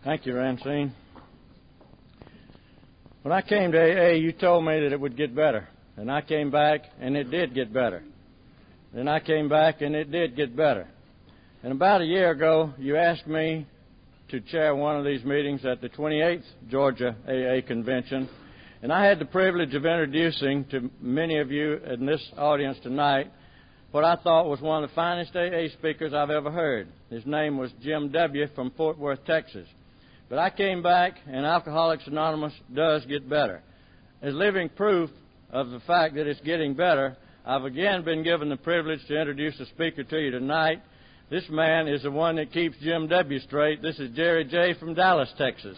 Thank you, Rancine. When I came to AA, you told me that it would get better. And I came back, and it did get better. Then I came back, and it did get better. And about a year ago, you asked me to chair one of these meetings at the 28th Georgia AA Convention. And I had the privilege of introducing to many of you in this audience tonight what I thought was one of the finest AA speakers I've ever heard. His name was Jim W. from Fort Worth, Texas. But I came back, and Alcoholics Anonymous does get better. As living proof of the fact that it's getting better, I've again been given the privilege to introduce a speaker to you tonight. This man is the one that keeps Jim W. straight. This is Jerry J. from Dallas, Texas.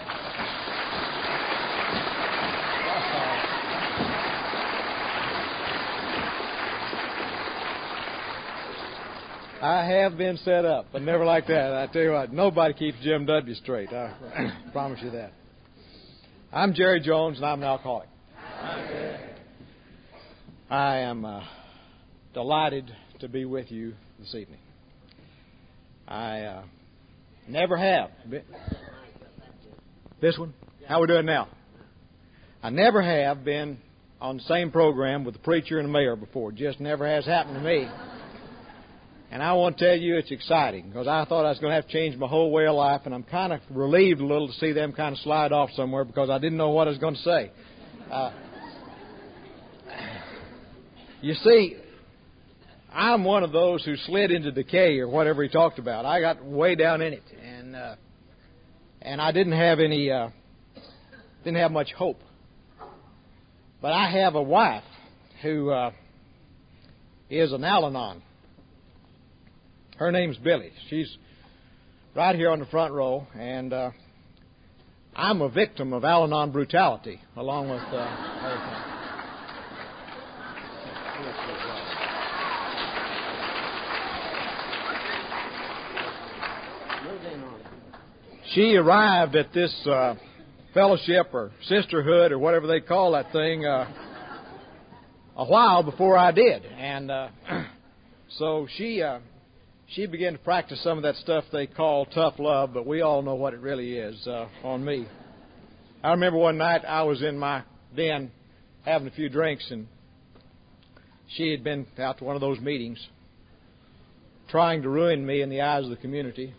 I have been set up, but never like that. I tell you what, nobody keeps Jim W. straight. I promise you that. I'm Jerry Jones, and I'm an alcoholic. I am delighted to be with you this evening. I never have been. This one? How we doing now? I never have been on the same program with the preacher and the mayor before. It just never has happened to me. And I want to tell you it's exciting because I thought I was going to have to change my whole way of life, and I'm kind of relieved a little to see them kind of slide off somewhere because I didn't know what I was going to say. You see, I'm one of those who slid into decay or whatever he talked about. I got way down in it, and I didn't have much hope. But I have a wife who is an Al-Anon. Her name's Billy. She's right here on the front row, and I'm a victim of Al-Anon brutality, along with everything. She arrived at this fellowship or sisterhood or whatever they call that thing a while before I did, and so she began to practice some of that stuff they call tough love, but we all know what it really is on me. I remember one night I was in my den having a few drinks, and she had been out to one of those meetings trying to ruin me in the eyes of the community.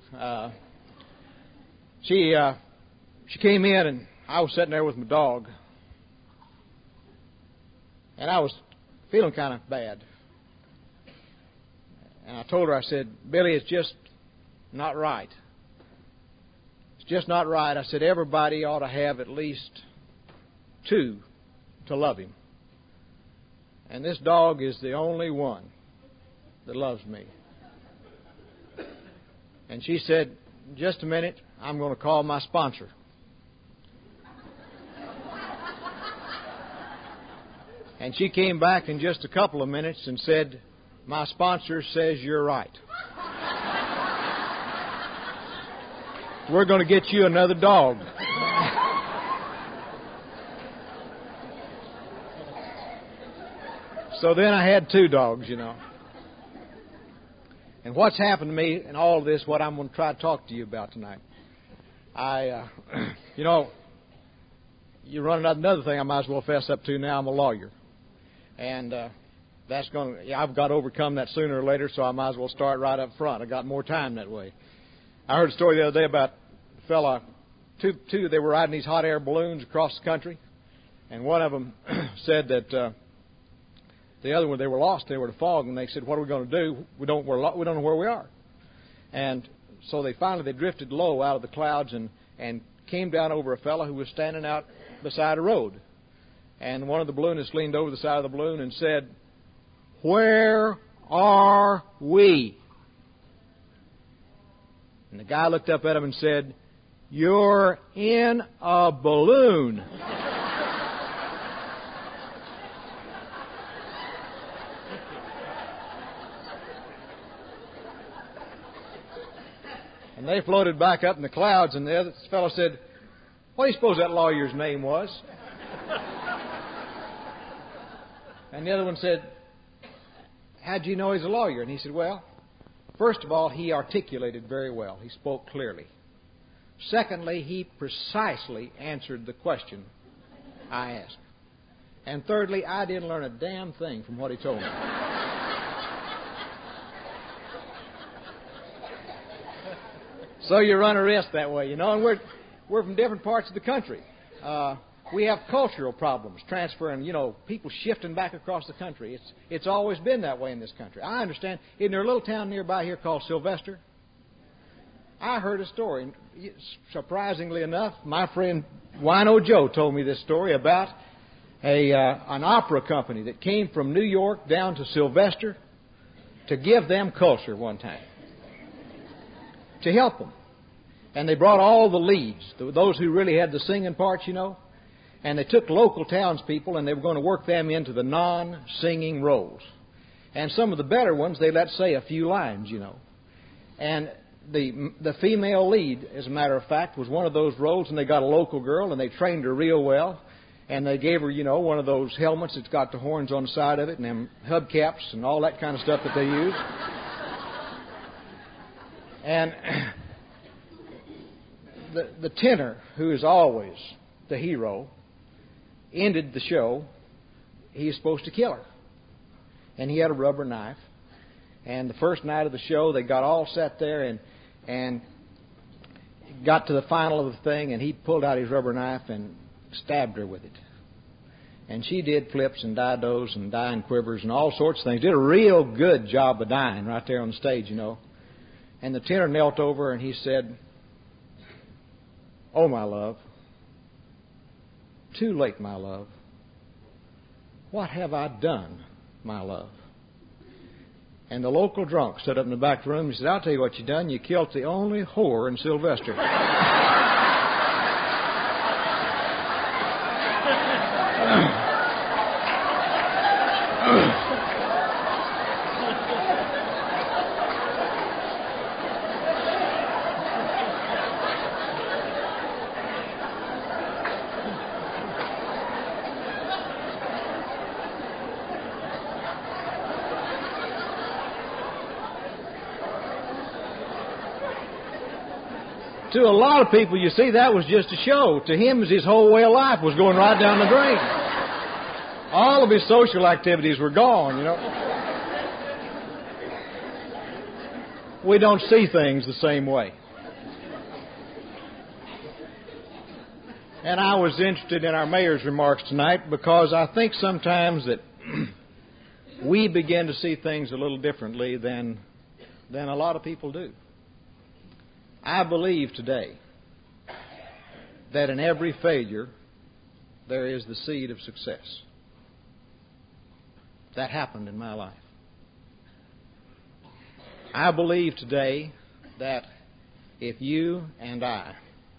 She came in, and I was sitting there with my dog, and I was feeling kind of bad. And I told her, I said, Billy, it's just not right. It's just not right. I said, everybody ought to have at least two to love him. And this dog is the only one that loves me. And she said, just a minute, I'm going to call my sponsor. And she came back in just a couple of minutes and said, my sponsor says you're right. We're going to get you another dog. So then I had two dogs, you know. And what's happened to me in all of this, what I'm going to try to talk to you about tonight. You run another thing I might as well fess up to now. I'm a lawyer. And I've got to overcome that sooner or later, so I might as well start right up front. I got more time that way. I heard a story the other day about a fella, two they were riding these hot air balloons across the country, and one of them said that the other one, they were lost, they were in fog, and they said, what are we going to do? We don't know where we are. And so they drifted low out of the clouds and came down over a fella who was standing out beside a road. And one of the balloonists leaned over the side of the balloon and said, where are we? And the guy looked up at him and said, you're in a balloon. And they floated back up in the clouds, and the other fellow said, what do you suppose that lawyer's name was? And the other one said, how'd you know he's a lawyer? And he said, well, first of all, he articulated very well. He spoke clearly. Secondly, he precisely answered the question I asked. And thirdly, I didn't learn a damn thing from what he told me. So you run a risk that way, you know, and we're from different parts of the country. We have cultural problems, transferring, you know, people shifting back across the country. It's always been that way in this country. I understand. Isn't there a little town nearby here called Sylvester? I heard a story. Surprisingly enough, my friend Wino Joe told me this story about an opera company that came from New York down to Sylvester to give them culture one time, to help them. And they brought all the leads, those who really had the singing parts, you know, and they took local townspeople and they were going to work them into the non-singing roles. And some of the better ones, they let say a few lines, you know. And the female lead, as a matter of fact, was one of those roles, and they got a local girl and they trained her real well. And they gave her, you know, one of those helmets that's got the horns on the side of it and them hubcaps and all that kind of stuff that they use. And the tenor, who is always the hero, ended the show. He's supposed to kill her. And he had a rubber knife. And the first night of the show, they got all set there and got to the final of the thing, and he pulled out his rubber knife and stabbed her with it. And she did flips and didos and dying quivers and all sorts of things. Did a real good job of dying right there on the stage, you know. And the tenor knelt over and he said, "Oh, my love, too late, my love. What have I done, my love?" And the local drunk stood up in the back of the room and said, "I'll tell you what you done. You killed the only whore in Sylvester." To a lot of people, you see, that was just a show. To him, his whole way of life was going right down the drain. All of his social activities were gone, you know. We don't see things the same way. And I was interested in our mayor's remarks tonight because I think sometimes that we begin to see things a little differently than a lot of people do. I believe today that in every failure there is the seed of success. That happened in my life. I believe today that if you and I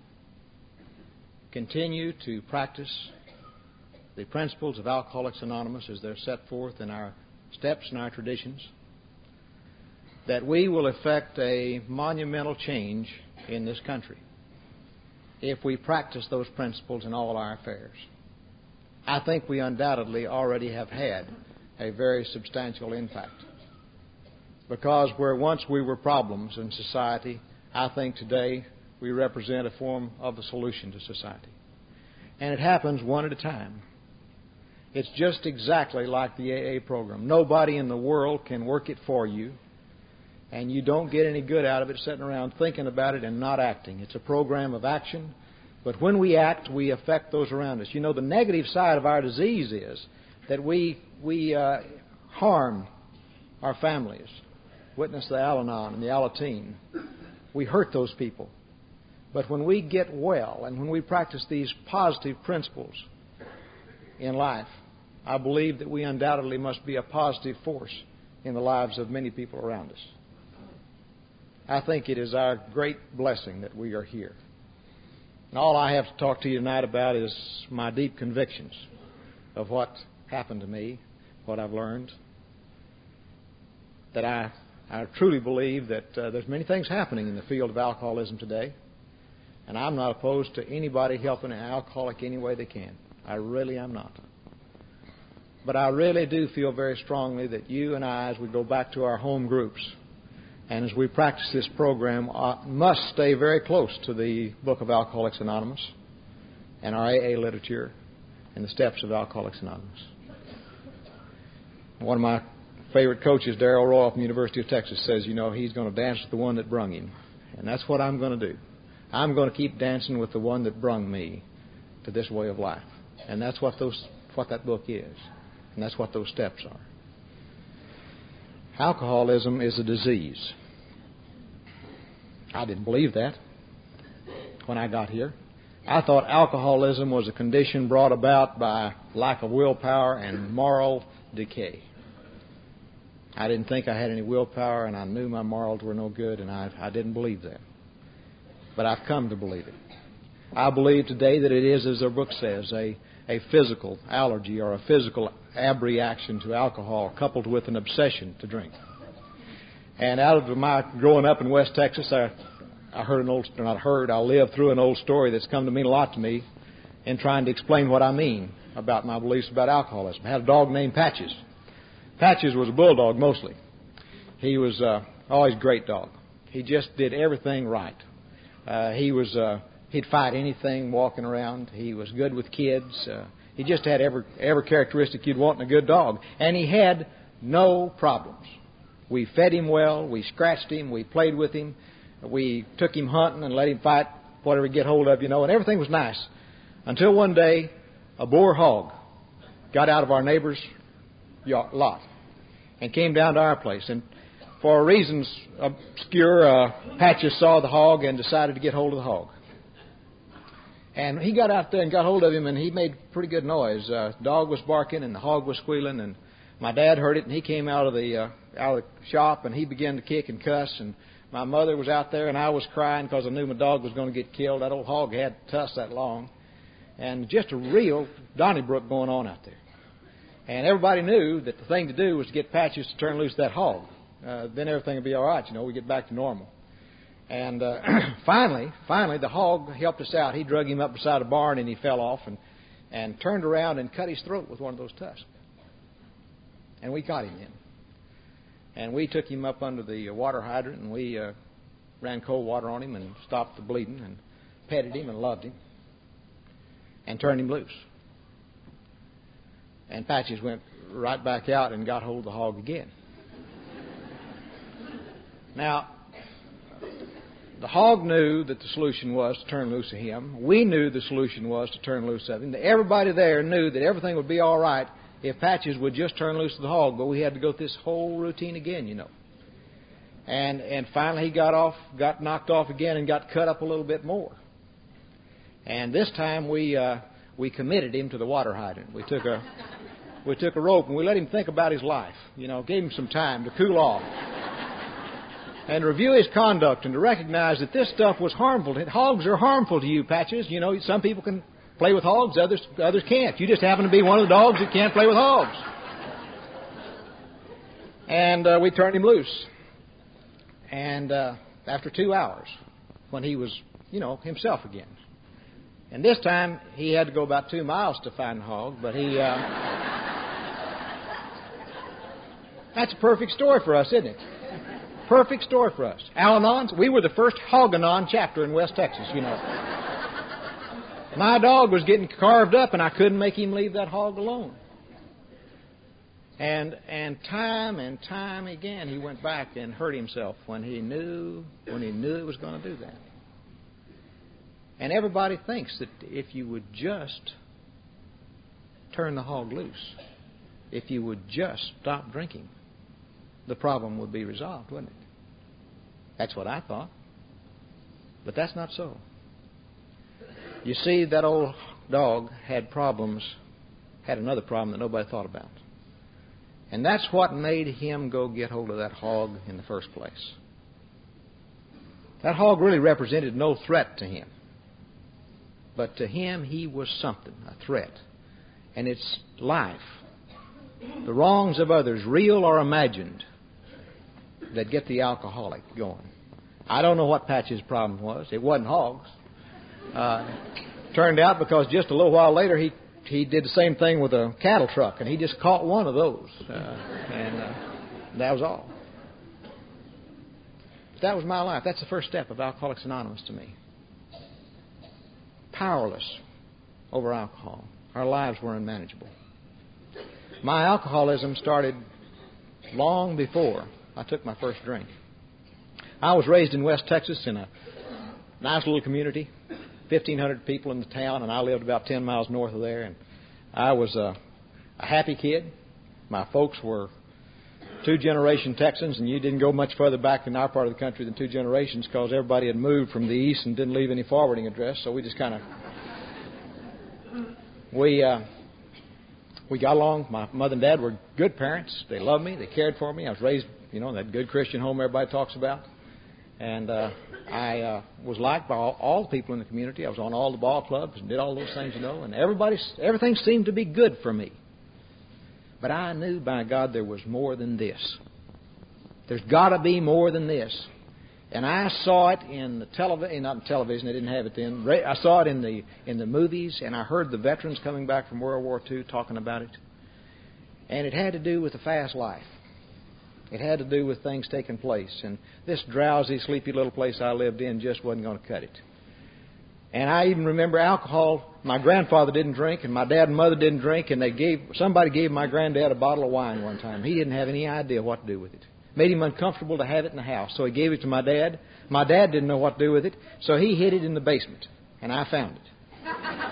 continue to practice the principles of Alcoholics Anonymous as they're set forth in our steps and our traditions, that we will effect a monumental change in this country if we practice those principles in all our affairs. I think we undoubtedly already have had a very substantial impact. Because where once we were problems in society, I think today we represent a form of the solution to society. And it happens one at a time. It's just exactly like the AA program. Nobody in the world can work it for you, and you don't get any good out of it sitting around thinking about it and not acting. It's a program of action, but when we act, we affect those around us. You know, the negative side of our disease is that we harm our families. Witness the Al-Anon and the Alateen. We hurt those people. But when we get well and when we practice these positive principles in life, I believe that we undoubtedly must be a positive force in the lives of many people around us. I think it is our great blessing that we are here. And all I have to talk to you tonight about is my deep convictions of what happened to me, what I've learned. That I truly believe that there's many things happening in the field of alcoholism today. And I'm not opposed to anybody helping an alcoholic any way they can. I really am not. But I really do feel very strongly that you and I, as we go back to our home groups, And as we practice this program, I must stay very close to the book of Alcoholics Anonymous and our AA literature and the steps of Alcoholics Anonymous. One of my favorite coaches, Darrell Royal from the University of Texas, says, he's going to dance with the one that brung him. And that's what I'm going to do. I'm going to keep dancing with the one that brung me to this way of life. And that's what that book is. And that's what those steps are. Alcoholism is a disease. I didn't believe that when I got here. I thought alcoholism was a condition brought about by lack of willpower and moral decay. I didn't think I had any willpower, and I knew my morals were no good, and I didn't believe that. But I've come to believe it. I believe today that it is, as our book says, a physical allergy or a physical abreaction to alcohol coupled with an obsession to drink. And out of my growing up in West Texas, I lived through an old story that's come to mean a lot to me in trying to explain what I mean about my beliefs about alcoholism. I had a dog named Patches. Patches was a bulldog mostly. He was always a great dog. He just did everything right. He'd fight anything walking around. He was good with kids. He just had every characteristic you'd want in a good dog. And he had no problems. We fed him well. We scratched him. We played with him. We took him hunting and let him fight whatever he'd get hold of, and everything was nice. Until one day, a boar hog got out of our neighbor's lot and came down to our place. And for reasons obscure, Patches saw the hog and decided to get hold of the hog. And he got out there and got hold of him, and he made pretty good noise. The dog was barking, and the hog was squealing, and my dad heard it, and he came out of the shop, and he began to kick and cuss, and my mother was out there, and I was crying because I knew my dog was going to get killed. That old hog had tusks that long, and just a real Donnybrook going on out there. And everybody knew that the thing to do was to get Patches to turn loose that hog. Then everything would be all right, we get back to normal. And finally, the hog helped us out. He drug him up beside a barn, and he fell off and turned around and cut his throat with one of those tusks. And we got him in. And we took him up under the water hydrant, and we ran cold water on him and stopped the bleeding and petted him and loved him and turned him loose. And Patches went right back out and got hold of the hog again. Now, the hog knew that the solution was to turn loose of him. We knew the solution was to turn loose of him. Everybody there knew that everything would be all right if Patches would just turn loose of the hog, but we had to go through this whole routine again, And finally he got knocked off again and got cut up a little bit more. And this time we committed him to the water hydrant. We took a rope and we let him think about his life, gave him some time to cool off. And review his conduct and to recognize that this stuff was harmful. Hogs are harmful to you, Patches. Some people can play with hogs, others can't. You just happen to be one of the dogs that can't play with hogs. And we turned him loose. And after 2 hours, when he was, himself again. And this time, he had to go about 2 miles to find the hog, but he... That's a perfect story for us, isn't it? Perfect story for us. Al-Anons, we were the first Hog-Anon chapter in West Texas, My dog was getting carved up, and I couldn't make him leave that hog alone. And time again, he went back and hurt himself when he knew it was going to do that. And everybody thinks that if you would just turn the hog loose, if you would just stop drinking, the problem would be resolved, wouldn't it? That's what I thought. But that's not so. You see, that old dog had another problem that nobody thought about. And that's what made him go get hold of that hog in the first place. That hog really represented no threat to him. But to him, he was something, a threat. And it's life, the wrongs of others, real or imagined, that get the alcoholic going. I don't know what Patch's problem was. It wasn't hogs. Turned out because just a little while later he did the same thing with a cattle truck, and he just caught one of those, and that was all. that was my life. That's the first step of Alcoholics Anonymous to me. Powerless over alcohol. Our lives were unmanageable. My alcoholism started long before I took my first drink. I was raised in West Texas in a nice little community, 1,500 people in the town, and I lived about 10 miles north of there. And I was a happy kid. My folks were two-generation Texans, and you didn't go much further back in our part of the country than 2 generations because everybody had moved from the east and didn't leave any forwarding address, so we just kind of... We got along. My mother and dad were good parents. They loved me. They cared for me. I was raised, in that good Christian home everybody talks about. And I was liked by all the people in the community. I was on all the ball clubs and did all those things, and everything seemed to be good for me. But I knew, by God, there was more than this. There's got to be more than this. And I saw it in the television, not in television, they didn't have it then. I saw it in the movies, and I heard the veterans coming back from World War II talking about it. And it had to do with the fast life. It had to do with things taking place. And this drowsy, sleepy little place I lived in just wasn't going to cut it. And I even remember alcohol. My grandfather didn't drink, and my dad and mother didn't drink, and somebody gave my granddad a bottle of wine one time. He didn't have any idea what to do with it. Made him uncomfortable to have it in the house, so he gave it to my dad. My dad didn't know what to do with it, so he hid it in the basement, and I found it.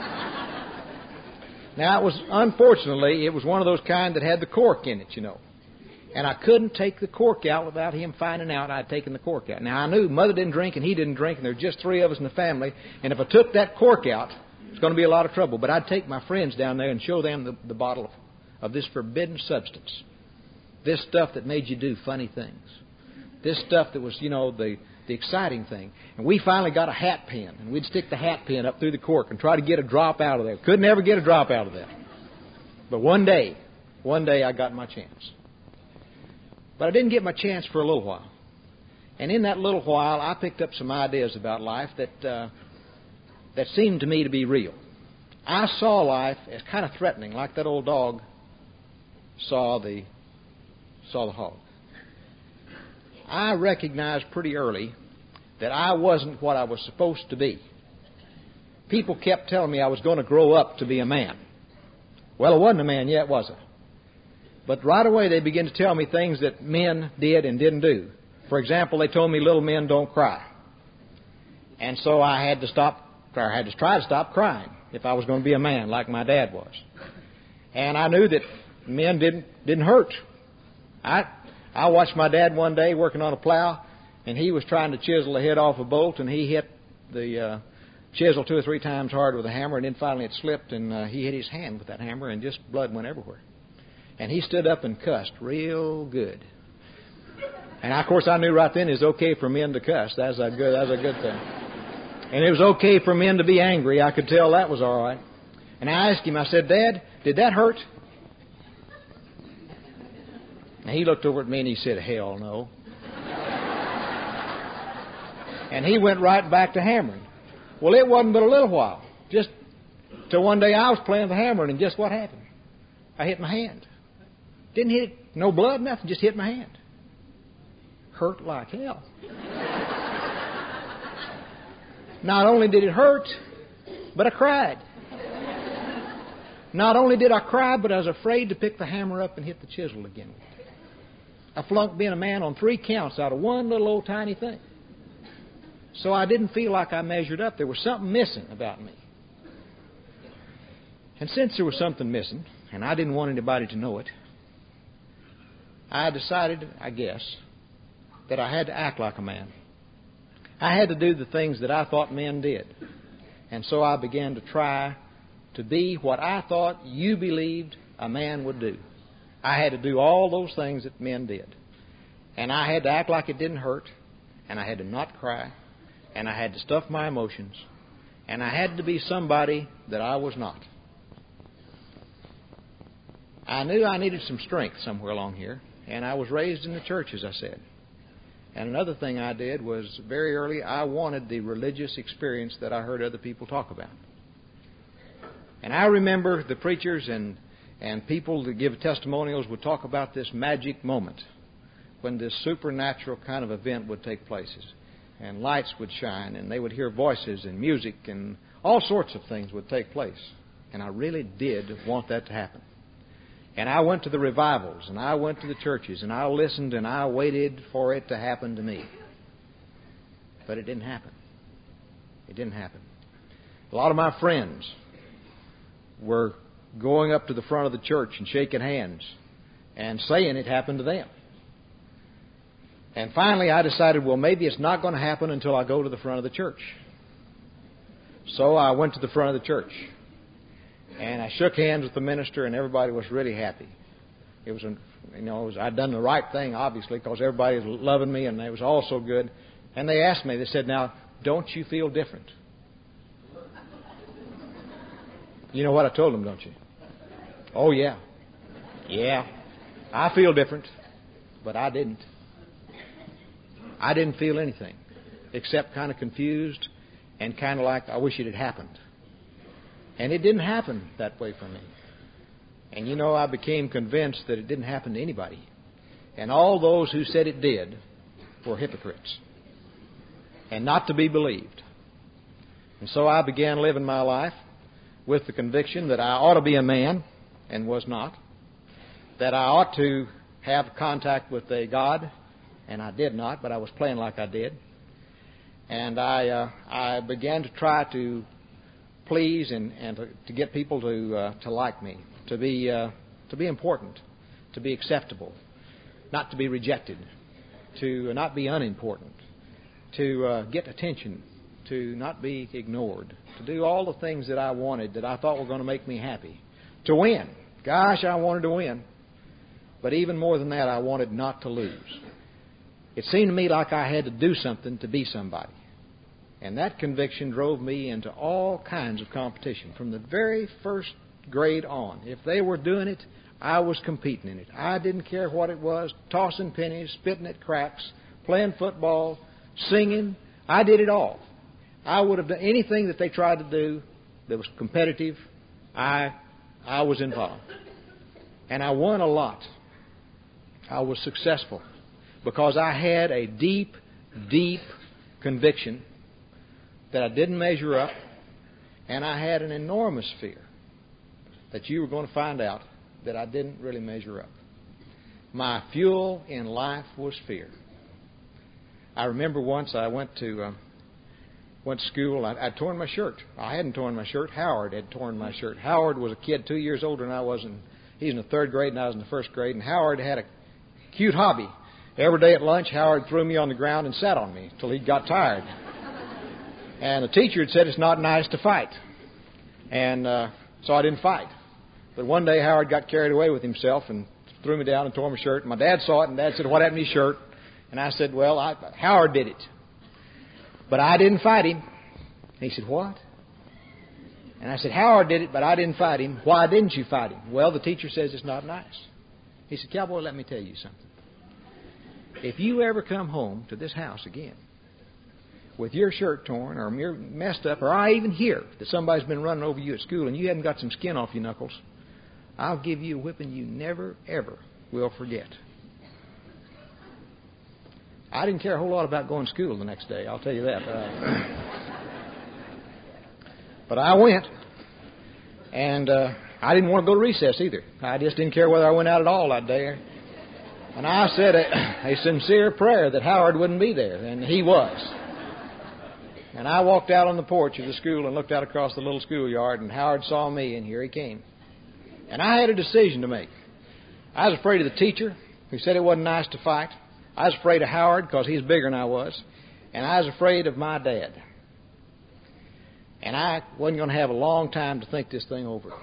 Now, unfortunately, it was one of those kind that had the cork in it, And I couldn't take the cork out without him finding out I'd taken the cork out. Now, I knew Mother didn't drink and he didn't drink, and there were just 3 of us in the family, and if I took that cork out, it's going to be a lot of trouble. But I'd take my friends down there and show them the bottle of this forbidden substance. This stuff that made you do funny things. This stuff that was, the exciting thing. And we finally got a hat pin, and we'd stick the hat pin up through the cork and try to get a drop out of there. Couldn't ever get a drop out of that. But one day I got my chance. But I didn't get my chance for a little while. And in that little while, I picked up some ideas about life that seemed to me to be real. I saw life as kind of threatening, like that old dog saw the hog. I recognized pretty early that I wasn't what I was supposed to be. People kept telling me I was going to grow up to be a man. Well, I wasn't a man yet, was I? But right away they began to tell me things that men did and didn't do. For example, they told me little men don't cry. And so I had to try to stop crying if I was going to be a man like my dad was. And I knew that men didn't hurt. I watched my dad one day working on a plow, and he was trying to chisel the head off a bolt, and he hit the chisel 2 or 3 times hard with a hammer, and then finally it slipped, and he hit his hand with that hammer, and just blood went everywhere. And he stood up and cussed real good. And of course I knew right then it was okay for men to cuss. That's a good thing. And it was okay for men to be angry. I could tell that was all right. And I asked him, I said, "Dad, did that hurt?" And he looked over at me and he said, "Hell no." And he went right back to hammering. Well, it wasn't but a little while. Just till one day I was playing the hammer, and guess what happened? I hit my hand. Didn't hit it, no blood, nothing, just hit my hand. Hurt like hell. Not only did it hurt, but I cried. Not only did I cry, but I was afraid to pick the hammer up and hit the chisel again with it. I flunked being a man on 3 counts out of one little old tiny thing. So I didn't feel like I measured up. There was something missing about me. And since there was something missing, and I didn't want anybody to know it, I decided, I guess, that I had to act like a man. I had to do the things that I thought men did. And so I began to try to be what I thought you believed a man would do. I had to do all those things that men did. And I had to act like it didn't hurt, and I had to not cry, and I had to stuff my emotions, and I had to be somebody that I was not. I knew I needed some strength somewhere along here, and I was raised in the church, as I said. And another thing I did was, very early, I wanted the religious experience that I heard other people talk about. And I remember the preachers and people that give testimonials would talk about this magic moment when this supernatural kind of event would take place. And lights would shine, and they would hear voices and music, and all sorts of things would take place. And I really did want that to happen. And I went to the revivals, and I went to the churches, and I listened, and I waited for it to happen to me. But it didn't happen. It didn't happen. A lot of my friends were going up to the front of the church and shaking hands and saying it happened to them. And finally I decided, well, maybe it's not going to happen until I go to the front of the church. So I went to the front of the church. And I shook hands with the minister, and everybody was really happy. It was, I'd done the right thing, obviously, because everybody was loving me, and it was all so good. And they asked me, they said, now, don't you feel different? You know what I told them, don't you? Oh, yeah. Yeah. I feel different, but I didn't. I didn't feel anything except kind of confused and kind of like I wish it had happened. And it didn't happen that way for me. And I became convinced that it didn't happen to anybody. And all those who said it did were hypocrites and not to be believed. And so I began living my life with the conviction that I ought to be a man and was not, that I ought to have contact with a God, and I did not, but I was playing like I did. And I began to try to please and to get people to like me, to be important, to be acceptable, not to be rejected, to not be unimportant, to get attention, to not be ignored, to do all the things that I wanted that I thought were going to make me happy, to win. Gosh, I wanted to win. But even more than that, I wanted not to lose. It seemed to me like I had to do something to be somebody. And that conviction drove me into all kinds of competition from the very first grade on. If they were doing it, I was competing in it. I didn't care what it was, tossing pennies, spitting at cracks, playing football, singing. I did it all. I would have done anything that they tried to do that was competitive. I was involved. And I won a lot. I was successful because I had a deep, deep conviction that I didn't measure up, and I had an enormous fear that you were going to find out that I didn't really measure up. My fuel in life was fear. I remember once I went to school. I'd torn my shirt. I hadn't torn my shirt. Howard had torn my shirt. Howard was a kid 2 years older than I was, and he's in the third grade and I was in the first grade. And Howard had a cute hobby. Every day at lunch, Howard threw me on the ground and sat on me till he got tired. And the teacher had said it's not nice to fight. And so I didn't fight. But one day Howard got carried away with himself and threw me down and tore my shirt. And my dad saw it, and Dad said, "What happened to your shirt?" And I said, "Well, Howard did it. But I didn't fight him." And he said, "What?" And I said, "Howard did it, but I didn't fight him." "Why didn't you fight him?" "Well, the teacher says it's not nice." He said, "Cowboy, let me tell you something. If you ever come home to this house again with your shirt torn or you're messed up, or I even hear that somebody's been running over you at school and you haven't got some skin off your knuckles, I'll give you a whipping you never, ever will forget." I didn't care a whole lot about going to school the next day, I'll tell you that. But I went, and I didn't want to go to recess either. I just didn't care whether I went out at all that day. And I said a sincere prayer that Howard wouldn't be there, and he was. And I walked out on the porch of the school and looked out across the little schoolyard, and Howard saw me, and here he came. And I had a decision to make. I was afraid of the teacher, who said it wasn't nice to fight. I was afraid of Howard because he's bigger than I was. And I was afraid of my dad. And I wasn't going to have a long time to think this thing over.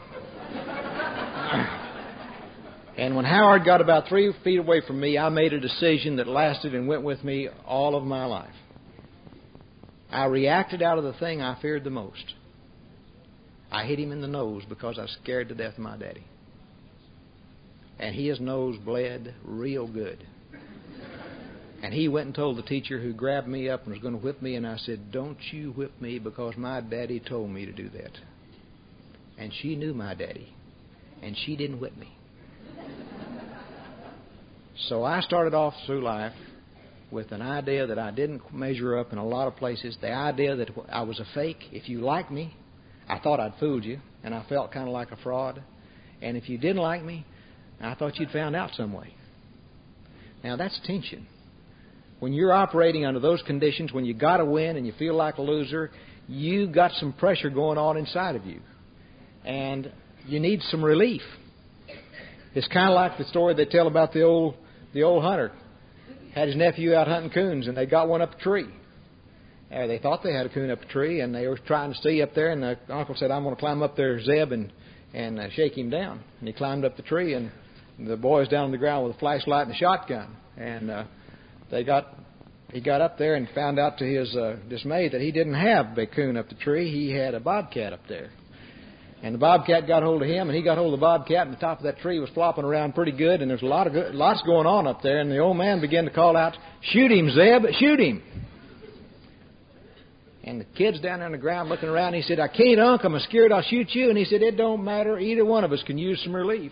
And when Howard got about 3 feet away from me, I made a decision that lasted and went with me all of my life. I reacted out of the thing I feared the most. I hit him in the nose because I was scared to death of my daddy. And his nose bled real good. And he went and told the teacher, who grabbed me up and was going to whip me, and I said, "Don't you whip me because my daddy told me to do that." And she knew my daddy, and she didn't whip me. So I started off through life with an idea that I didn't measure up in a lot of places, the idea that I was a fake. If you liked me, I thought I'd fooled you, and I felt kind of like a fraud. And if you didn't like me, I thought you'd found out some way. Now, that's tension. When you're operating under those conditions, when you got to win and you feel like a loser, you got some pressure going on inside of you. And you need some relief. It's kind of like the story they tell about the old hunter. Had his nephew out hunting coons, and they got one up a tree. They thought they had a coon up a tree, and they were trying to see up there, and the uncle said, I'm going to climb up there, Zeb, and shake him down. And he climbed up the tree, and the boy was down on the ground with a flashlight and a shotgun. And he got up there and found out to his dismay that he didn't have a big coon up the tree. He had a bobcat up there. And the bobcat got hold of him, and he got hold of the bobcat, and the top of that tree was flopping around pretty good, and there's lots going on up there. And the old man began to call out, shoot him, Zeb, shoot him. And the kid's down there on the ground looking around. He said, I can't, Unc, I'm scared I'll shoot you. And he said, it don't matter. Either one of us can use some relief.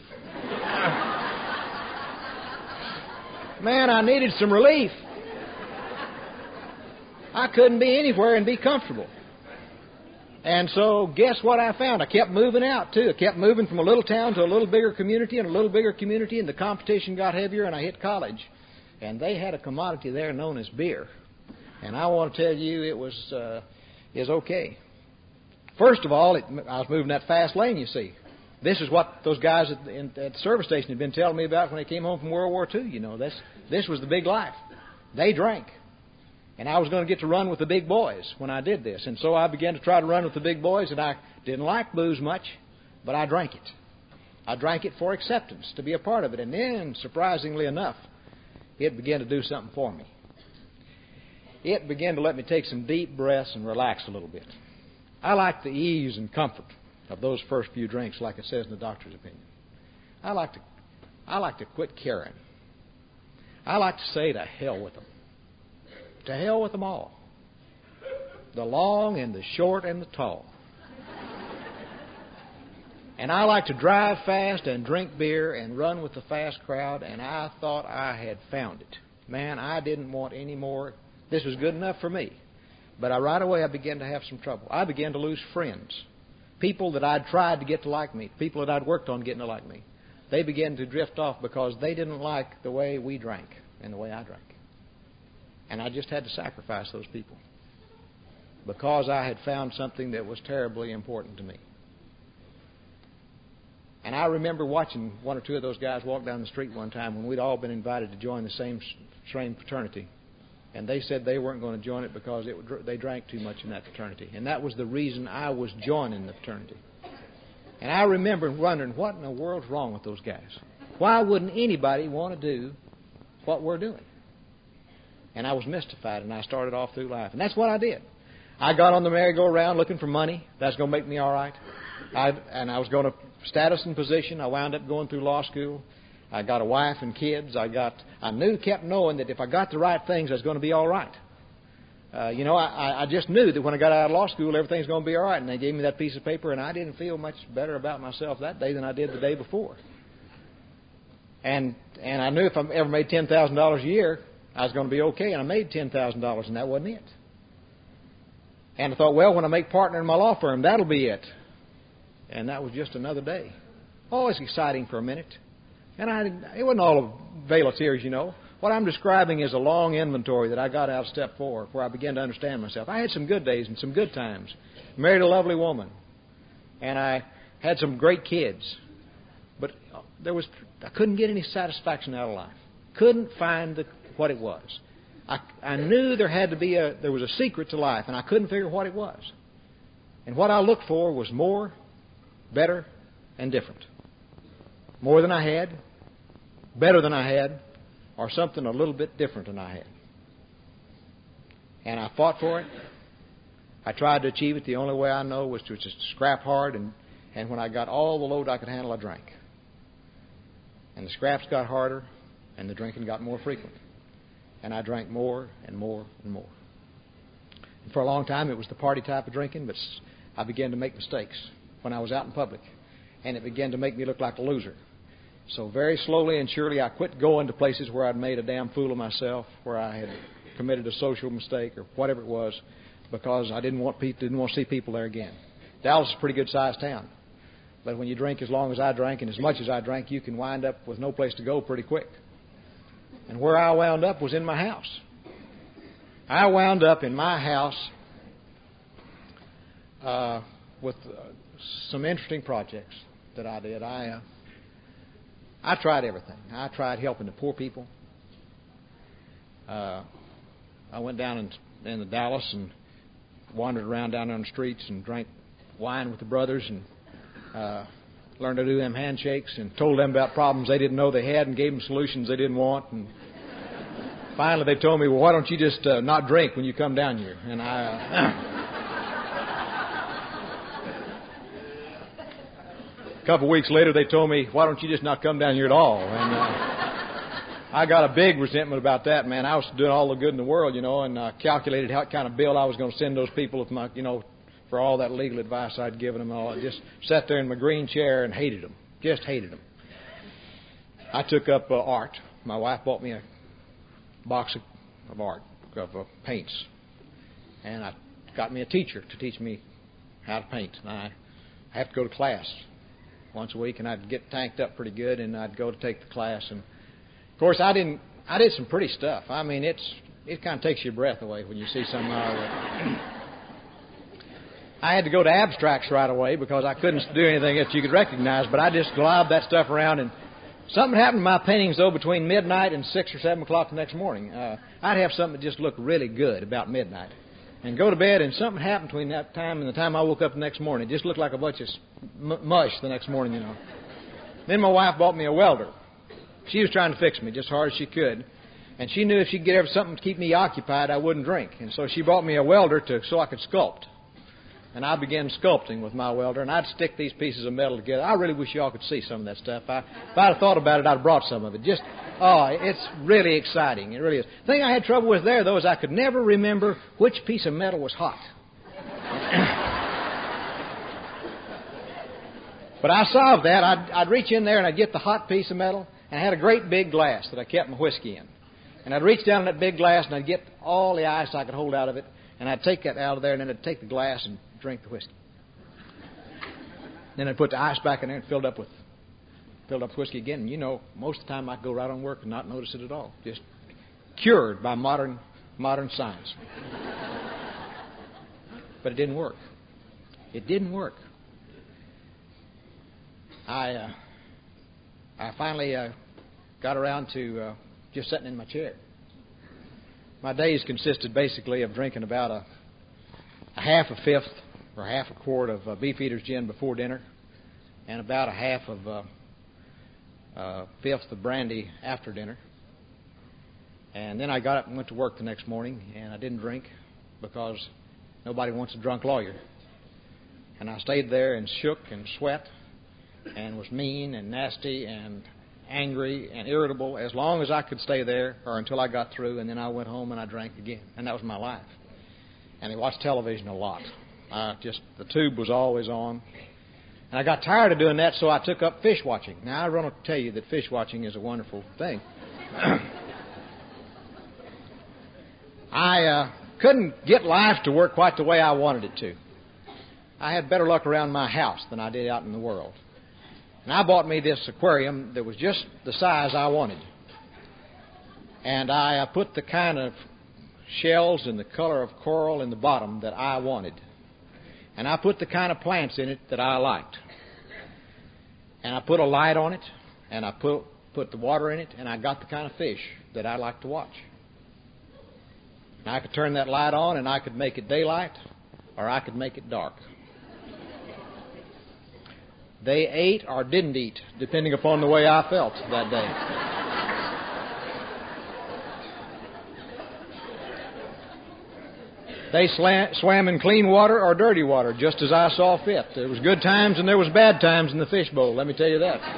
Man, I needed some relief. I couldn't be anywhere and be comfortable. And so guess what I found? I kept moving out, too. I kept moving from a little town to a little bigger community and a little bigger community, and the competition got heavier, and I hit college. And they had a commodity there known as beer. And I want to tell you it was okay. First of all, I was moving that fast lane, you see. This is what those guys at the service station had been telling me about when they came home from World War II. You know, this was the big life. They drank. And I was going to get to run with the big boys when I did this. And so I began to try to run with the big boys, and I didn't like booze much, but I drank it. I drank it for acceptance, to be a part of it. And then, surprisingly enough, it began to do something for me. It began to let me take some deep breaths and relax a little bit. I like the ease and comfort of those first few drinks, like it says in the doctor's opinion. I like to quit caring. I like to say to hell with them. To hell with them all. The long and the short and the tall. And I like to drive fast and drink beer and run with the fast crowd, and I thought I had found it. Man, I didn't want any more. This was good enough for me. But right away I began to have some trouble. I began to lose friends. People that I'd tried to get to like me. People that I'd worked on getting to like me. They began to drift off because they didn't like the way we drank and the way I drank. And I just had to sacrifice those people because I had found something that was terribly important to me. And I remember watching one or two of those guys walk down the street one time when we'd all been invited to join the same fraternity. And they said they weren't going to join it because they drank too much in that fraternity. And that was the reason I was joining the fraternity. And I remember wondering, what in the world's wrong with those guys? Why wouldn't anybody want to do what we're doing? And I was mystified, and I started off through life. And that's what I did. I got on the merry-go-round looking for money. That's going to make me all right. I was going to status and position. I wound up going through law school. I got a wife and kids. I kept knowing that if I got the right things, I was going to be all right. I just knew that when I got out of law school, everything's going to be all right. And they gave me that piece of paper, and I didn't feel much better about myself that day than I did the day before. And I knew if I ever made $10,000 a year, I was going to be okay, and I made $10,000, and that wasn't it. And I thought, well, when I make partner in my law firm, that'll be it. And that was just another day. Always exciting for a minute. And it wasn't all a veil of tears, you know. What I'm describing is a long inventory that I got out of step 4, where I began to understand myself. I had some good days and some good times. Married a lovely woman. And I had some great kids. But I couldn't get any satisfaction out of life. Couldn't find what it was. I knew there was a secret to life, and I couldn't figure what it was. And what I looked for was more, better, and different. More than I had, better than I had, or something a little bit different than I had. And I fought for it. I tried to achieve it. The only way I know was to just scrap hard, and when I got all the load I could handle, I drank. And the scraps got harder, and the drinking got more frequent. And I drank more and more and more. And for a long time, it was the party type of drinking, but I began to make mistakes when I was out in public. And it began to make me look like a loser. So very slowly and surely I quit going to places where I'd made a damn fool of myself, where I had committed a social mistake or whatever it was, because I didn't want to see people there again. Dallas is a pretty good-sized town. But when you drink as long as I drank and as much as I drank, you can wind up with no place to go pretty quick. And where I wound up was in my house. I wound up in my house with some interesting projects that I did. I tried everything. I tried helping the poor people. I went down into Dallas and wandered around down on the streets and drank wine with the brothers and learned to do them handshakes and told them about problems they didn't know they had and gave them solutions they didn't want. And finally they told me, well, why don't you just not drink when you come down here? And a couple of weeks later they told me, why don't you just not come down here at all? And I got a big resentment about that, man. I was doing all the good in the world, and calculated what kind of bill I was going to send those people with my, for all that legal advice I'd given them. I just sat there in my green chair and hated them. Just hated them. I took up art. My wife bought me a box of art, of paints. And I got me a teacher to teach me how to paint. And I have to go to class once a week, and I'd get tanked up pretty good, and I'd go to take the class. And, of course, I did some pretty stuff. I mean, it kind of takes your breath away when you see something like that. I had to go to abstracts right away because I couldn't do anything that you could recognize, but I just globbed that stuff around. And something happened to my paintings, though, between midnight and 6 or 7 o'clock the next morning. I'd have something that just looked really good about midnight and go to bed, and something happened between that time and the time I woke up the next morning. It just looked like a bunch of mush the next morning, Then my wife bought me a welder. She was trying to fix me just hard as she could. And she knew if she could get something to keep me occupied, I wouldn't drink. And so she bought me a welder so I could sculpt. And I began sculpting with my welder, and I'd stick these pieces of metal together. I really wish y'all could see some of that stuff. If I'd have thought about it, I'd have brought some of it. It's really exciting. It really is. The thing I had trouble with there, though, is I could never remember which piece of metal was hot. But I solved that. I'd reach in there, and I'd get the hot piece of metal, and I had a great big glass that I kept my whiskey in. And I'd reach down in that big glass, and I'd get all the ice I could hold out of it, and I'd take that out of there, and then I'd take the glass and drink the whiskey. Then I'd put the ice back in there and filled up with whiskey again. And most of the time I'd go right on work and not notice it at all. Just cured by modern science. But it didn't work. It didn't work. I finally got around to just sitting in my chair. My days consisted basically of drinking about a half a fifth or half a quart of Beefeater's gin before dinner, and about a half of fifth of brandy after dinner. And then I got up and went to work the next morning, and I didn't drink because nobody wants a drunk lawyer. And I stayed there and shook and sweat and was mean and nasty and angry and irritable as long as I could stay there or until I got through, and then I went home and I drank again. And that was my life. And I watched television a lot. The tube was always on. And I got tired of doing that, so I took up fish watching. Now, I want to tell you that fish watching is a wonderful thing. I couldn't get life to work quite the way I wanted it to. I had better luck around my house than I did out in the world. And I bought me this aquarium that was just the size I wanted. And I put the kind of shells and the color of coral in the bottom that I wanted. And I put the kind of plants in it that I liked. And I put a light on it, and I put the water in it, and I got the kind of fish that I like to watch. And I could turn that light on, and I could make it daylight, or I could make it dark. They ate or didn't eat, depending upon the way I felt that day. They swam in clean water or dirty water, just as I saw fit. There was good times and there was bad times in the fishbowl, let me tell you that.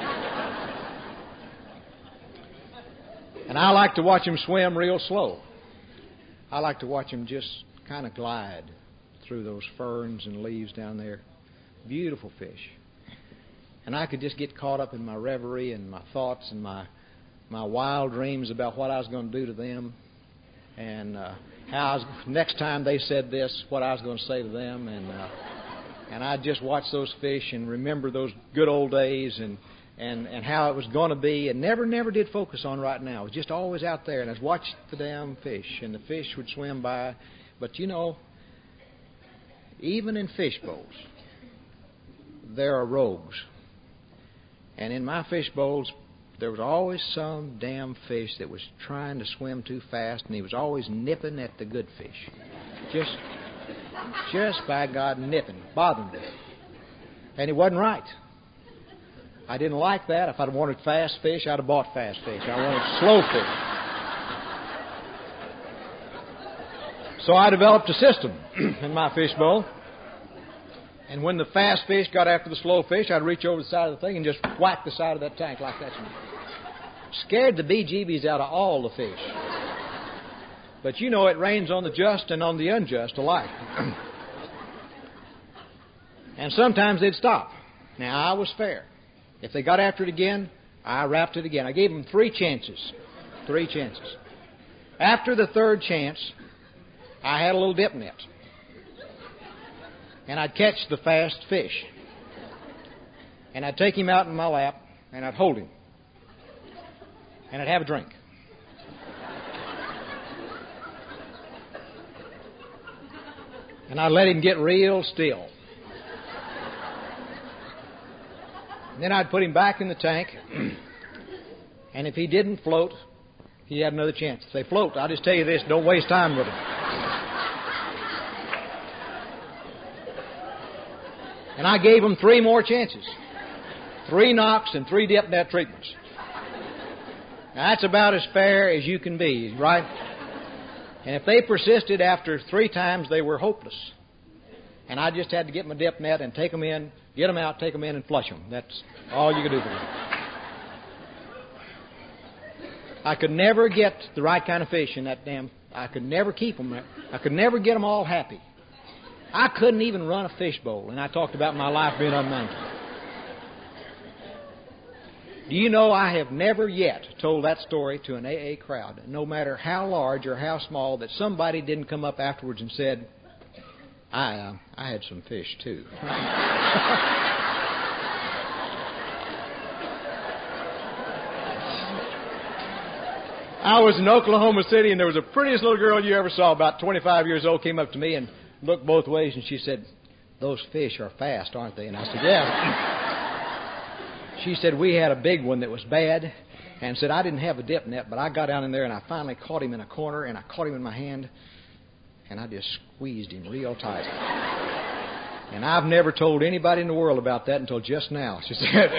And I like to watch them swim real slow. I like to watch them just kind of glide through those ferns and leaves down there. Beautiful fish. And I could just get caught up in my reverie and my thoughts and my wild dreams about what I was going to do to them, and next time they said this, what I was going to say to them, and I'd just watch those fish and remember those good old days and how it was going to be, and never did focus on right now. It was just always out there, and I'd watch the damn fish, and the fish would swim by. But you know, even in fish bowls, there are rogues. And in my fish bowls, there was always some damn fish that was trying to swim too fast, and he was always nipping at the good fish. Just by God, nipping, bothering me. And it wasn't right. I didn't like that. If I'd wanted fast fish, I'd have bought fast fish. I wanted slow fish. So I developed a system in my fish bowl. And when the fast fish got after the slow fish, I'd reach over the side of the thing and just whack the side of that tank like that. Scared the bejeebies out of all the fish. But you know, it rains on the just and on the unjust alike. And sometimes they'd stop. Now, I was fair. If they got after it again, I wrapped it again. I gave them 3 chances. 3 chances. After the 3rd chance, I had a little dip net. And I'd catch the fast fish. And I'd take him out in my lap, and I'd hold him. And I'd have a drink. And I'd let him get real still. And then I'd put him back in the tank. And if he didn't float, he had another chance. If they float, I'll just tell you this, don't waste time with them. And I gave them 3 more chances. 3 knocks and 3 dip net treatments. Now, that's about as fair as you can be, right? And if they persisted after 3 times, they were hopeless. And I just had to get my dip net and take them in, get them out, take them in, and flush them. That's all you could do for them. I could never get the right kind of fish in that damn... I could never keep them. I could never get them all happy. I couldn't even run a fish bowl, and I talked about my life being unmanageable. Do you know I have never yet told that story to an AA crowd, no matter how large or how small, that somebody didn't come up afterwards and said, I had some fish too. I was in Oklahoma City, and there was the prettiest little girl you ever saw, about 25 years old, came up to me and looked both ways, and she said, "Those fish are fast, aren't they?" And I said, "Yeah." She said, "We had a big one that was bad," and said, "I didn't have a dip net, but I got down in there, and I finally caught him in a corner, and I caught him in my hand, and I just squeezed him real tight. And I've never told anybody in the world about that until just now." She said,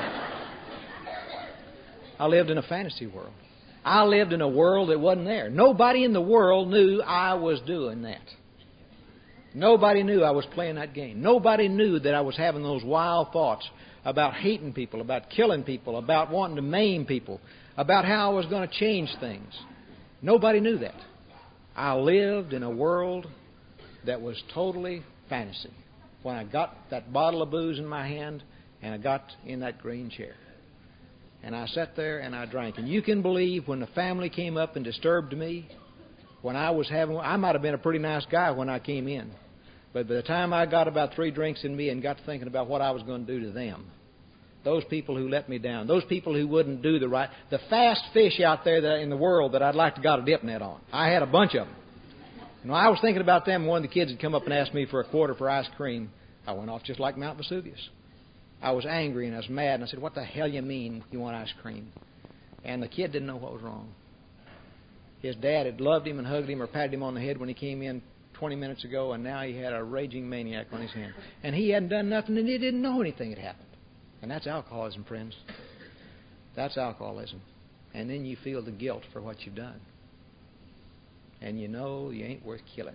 I lived in a fantasy world. I lived in a world that wasn't there. Nobody in the world knew I was doing that. Nobody knew I was playing that game. Nobody knew that I was having those wild thoughts about hating people, about killing people, about wanting to maim people, about how I was going to change things. Nobody knew that. I lived in a world that was totally fantasy. When I got that bottle of booze in my hand and I got in that green chair. And I sat there and I drank. And you can believe when the family came up and disturbed me, when I might have been a pretty nice guy when I came in. But by the time I got about 3 drinks in me and got to thinking about what I was going to do to them, those people who let me down, those people who wouldn't do the fast fish out there in the world that I'd like to got a dip net on. I had a bunch of them. And when I was thinking about them, one of the kids had come up and asked me for a quarter for ice cream. I went off just like Mount Vesuvius. I was angry and I was mad, and I said, "What the hell you mean you want ice cream?" And the kid didn't know what was wrong. His dad had loved him and hugged him or patted him on the head when he came in 20 minutes ago, and now he had a raging maniac on his hand. And he hadn't done nothing, and he didn't know anything had happened. And that's alcoholism, friends. That's alcoholism. And then you feel the guilt for what you've done. And you know you ain't worth killing.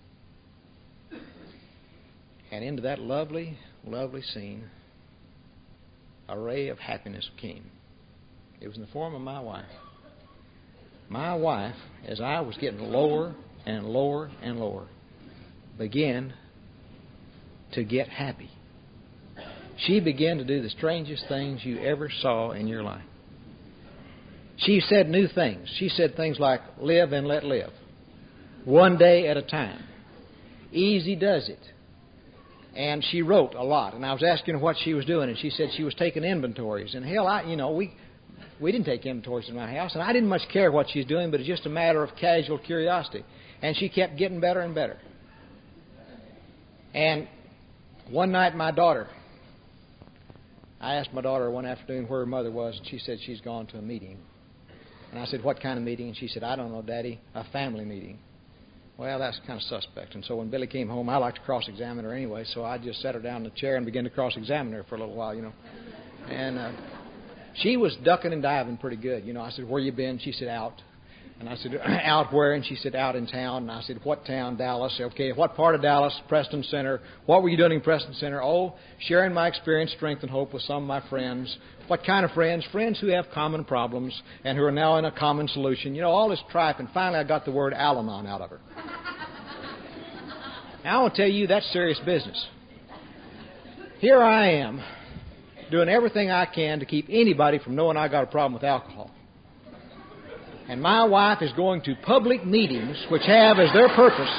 And into that lovely, lovely scene, a ray of happiness came. It was in the form of my wife. My wife, as I was getting lower and lower and lower, began to get happy. she began to do the strangest things you ever saw in your life. She said new things. She said things like, live and let live. One day at a time. Easy does it. And she wrote a lot. And I was asking her what she was doing, and she said she was taking inventories. And hell, we didn't take inventories in my house, and I didn't much care what she's doing, but it's just a matter of casual curiosity. And she kept getting better and better. And one night I asked my daughter one afternoon where her mother was, and she said she's gone to a meeting. And I said, what kind of meeting? And she said, I don't know, Daddy, a family meeting. Well, that's kind of suspect. And so when Billy came home, I like to cross-examine her anyway, so I just sat her down in the chair and began to cross-examine her for a little while, And she was ducking and diving pretty good. I said, where you been? She said, out. And I said, out where? And she said, out in town. And I said, what town? Dallas. Okay, what part of Dallas? Preston Center. What were you doing in Preston Center? Oh, sharing my experience, strength, and hope with some of my friends. What kind of friends? Friends who have common problems and who are now in a common solution. All this tripe. And finally I got the word Al-Anon out of her. Now I want to tell you, that's serious business. Here I am, doing everything I can to keep anybody from knowing I got a problem with alcohol. And my wife is going to public meetings which have as their purpose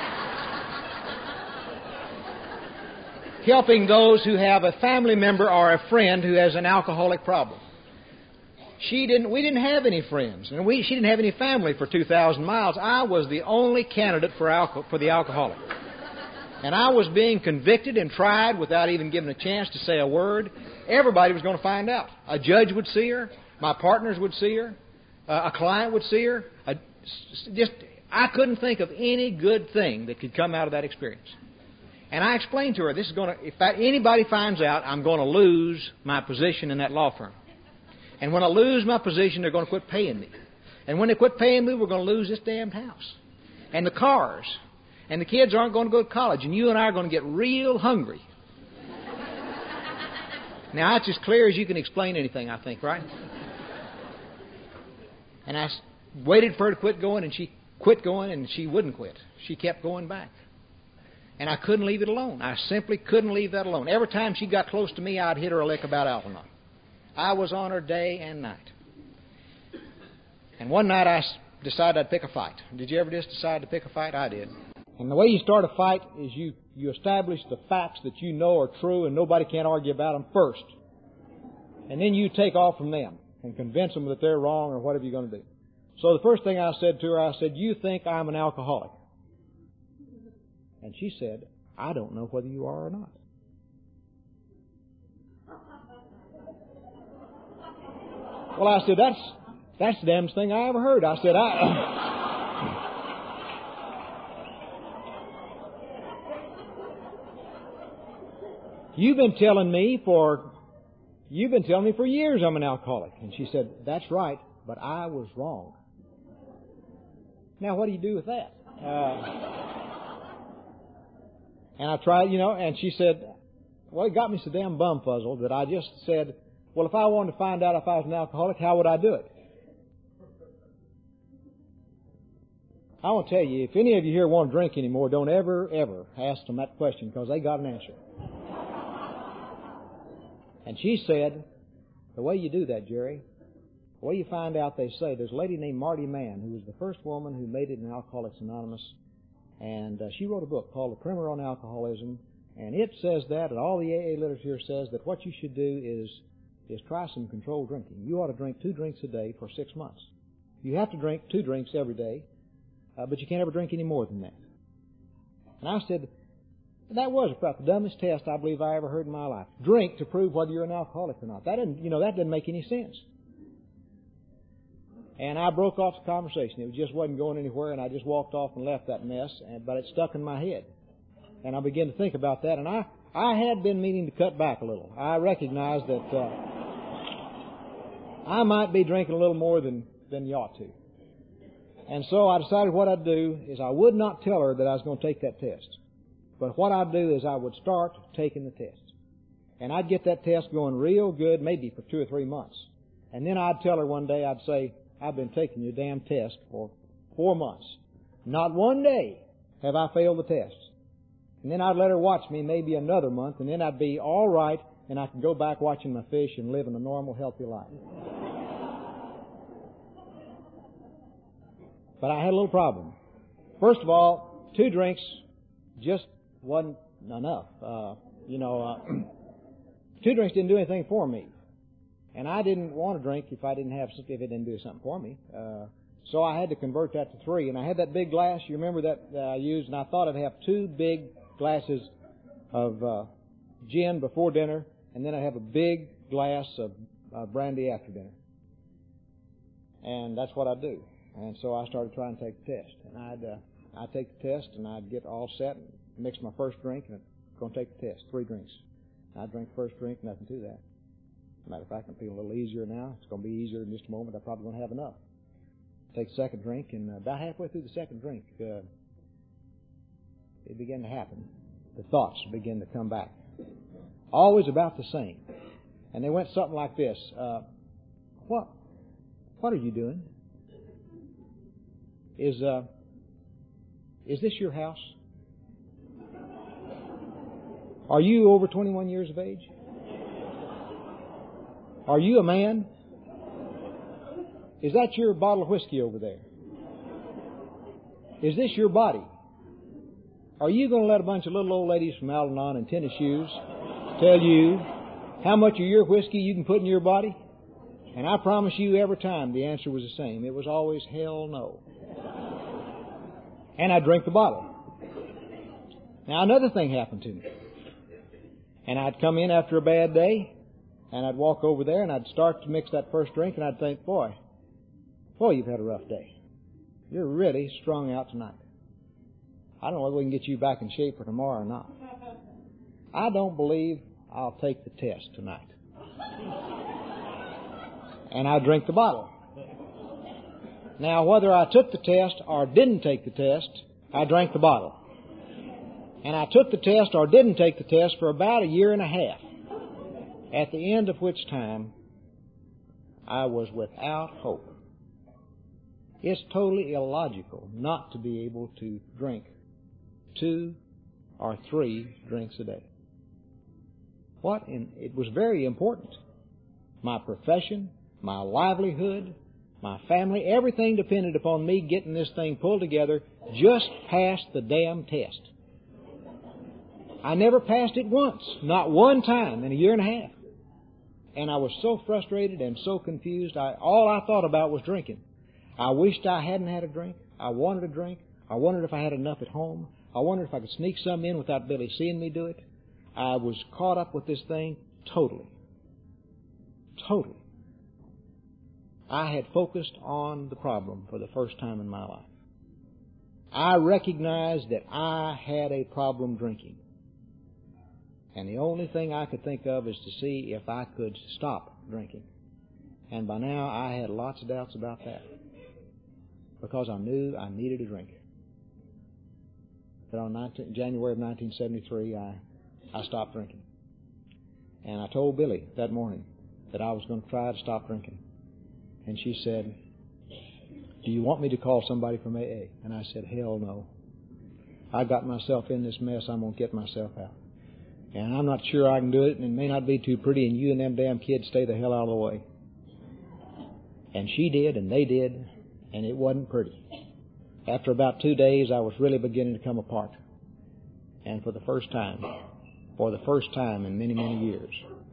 helping those who have a family member or a friend who has an alcoholic problem. We didn't have any friends, and she didn't have any family for 2,000 miles. I was the only candidate for the alcoholic. And I was being convicted and tried without even given a chance to say a word. Everybody was going to find out. A judge would see her. My partners would see her. A client would see her. I couldn't think of any good thing that could come out of that experience. And I explained to her, if anybody finds out, I'm going to lose my position in that law firm. And when I lose my position, they're going to quit paying me. And when they quit paying me, we're going to lose this damned house. And the cars. And the kids aren't going to go to college. And you and I are going to get real hungry. Now, that's as clear as you can explain anything, I think, right? And I waited for her to quit going, and she quit going, and she wouldn't quit. She kept going back. And I couldn't leave it alone. I simply couldn't leave that alone. Every time she got close to me, I'd hit her a lick about Al-Anon. I was on her day and night. And one night I decided I'd pick a fight. Did you ever just decide to pick a fight? I did. And the way you start a fight is you establish the facts that you know are true and nobody can't argue about them first. And then you take off from them and convince them that they're wrong or whatever you're going to do. So the first thing I said to her, I said, you think I'm an alcoholic? And she said, I don't know whether you are or not. Well, I said, that's the damnedest thing I ever heard. I said, You've been telling me for years I'm an alcoholic. And she said, that's right, but I was wrong. Now, what do you do with that? And I tried, and she said, well, it got me so damn bumfuzzled that I just said, well, if I wanted to find out if I was an alcoholic, how would I do it? I want to tell you, if any of you here want to drink anymore, don't ever, ever ask them that question because they got an answer. And she said, the way you do that, Jerry, the way you find out, they say, there's a lady named Marty Mann who was the first woman who made it in Alcoholics Anonymous. And she wrote a book called The Primer on Alcoholism. And it says that, and all the AA literature says that what you should do is try some controlled drinking. You ought to drink 2 drinks a day for 6 months. You have to drink 2 drinks every day, but you can't ever drink any more than that. And I said, that was about the dumbest test I believe I ever heard in my life. Drink to prove whether you're an alcoholic or not. That didn't make any sense. And I broke off the conversation. It just wasn't going anywhere, and I just walked off and left that mess, but it stuck in my head. And I began to think about that, and I had been meaning to cut back a little. I recognized that I might be drinking a little more than you ought to. And so I decided what I'd do is I would not tell her that I was going to take that test. But what I'd do is I would start taking the test. And I'd get that test going real good, maybe for 2 or 3 months. And then I'd tell her one day, I'd say, I've been taking your damn test for 4 months. Not one day have I failed the test. And then I'd let her watch me maybe another month, and then I'd be all right, and I could go back watching my fish and living a normal, healthy life. But I had a little problem. First of all, 2 drinks just wasn't enough. 2 drinks didn't do anything for me. And I didn't want to drink if it didn't do something for me. So I had to convert that to 3. And I had that big glass, you remember that I used, and I thought I'd have 2 big glasses of gin before dinner, and then I'd have a big glass of brandy after dinner. And that's what I'd do. And so I started trying to take the test. And I'd take the test, and I'd get all set and mix my first drink, and I'm going to take the test, 3 drinks. I'd drink the first drink, nothing to that. Matter of fact, I'm feeling a little easier now. It's going to be easier in just a moment. I probably won't have enough. Take the second drink, and about halfway through the second drink, it began to happen. The thoughts began to come back. Always about the same. And they went something like this. What are you doing? Is this your house? Are you over 21 years of age? Are you a man? Is that your bottle of whiskey over there? Is this your body? Are you going to let a bunch of little old ladies from Al-Anon in tennis shoes tell you how much of your whiskey you can put in your body? And I promise you every time the answer was the same. It was always hell no. And I drank the bottle. Now another thing happened to me. And I'd come in after a bad day, and I'd walk over there, and I'd start to mix that first drink, and I'd think, boy, you've had a rough day. You're really strung out tonight. I don't know whether we can get you back in shape for tomorrow or not. I don't believe I'll take the test tonight. And I drink the bottle. Now, whether I took the test or didn't take the test, I drank the bottle. And I took the test or didn't take the test for about 1.5 years, at the end of which time I was without hope. It's totally illogical not to be able to drink 2 or 3 drinks a day. It was very important. My profession, my livelihood, my family, everything depended upon me getting this thing pulled together just past the damn test. I never passed it once, not one time in 1.5 years. And I was so frustrated and so confused, all I thought about was drinking. I wished I hadn't had a drink. I wanted a drink. I wondered if I had enough at home. I wondered if I could sneak some in without Billy seeing me do it. I was caught up with this thing totally. Totally. I had focused on the problem for the first time in my life. I recognized that I had a problem drinking. And the only thing I could think of is to see if I could stop drinking. And by now I had lots of doubts about that, because I knew I needed a drink. But on January of 1973, I stopped drinking. And I told Billy that morning that I was going to try to stop drinking. And she said, "Do you want me to call somebody from AA?" And I said, "Hell no. I got myself in this mess. I'm going to get myself out. And I'm not sure I can do it, and it may not be too pretty, and you and them damn kids stay the hell out of the way." And she did, and they did, and it wasn't pretty. After about 2 days, I was really beginning to come apart. And for the first time in many, many years,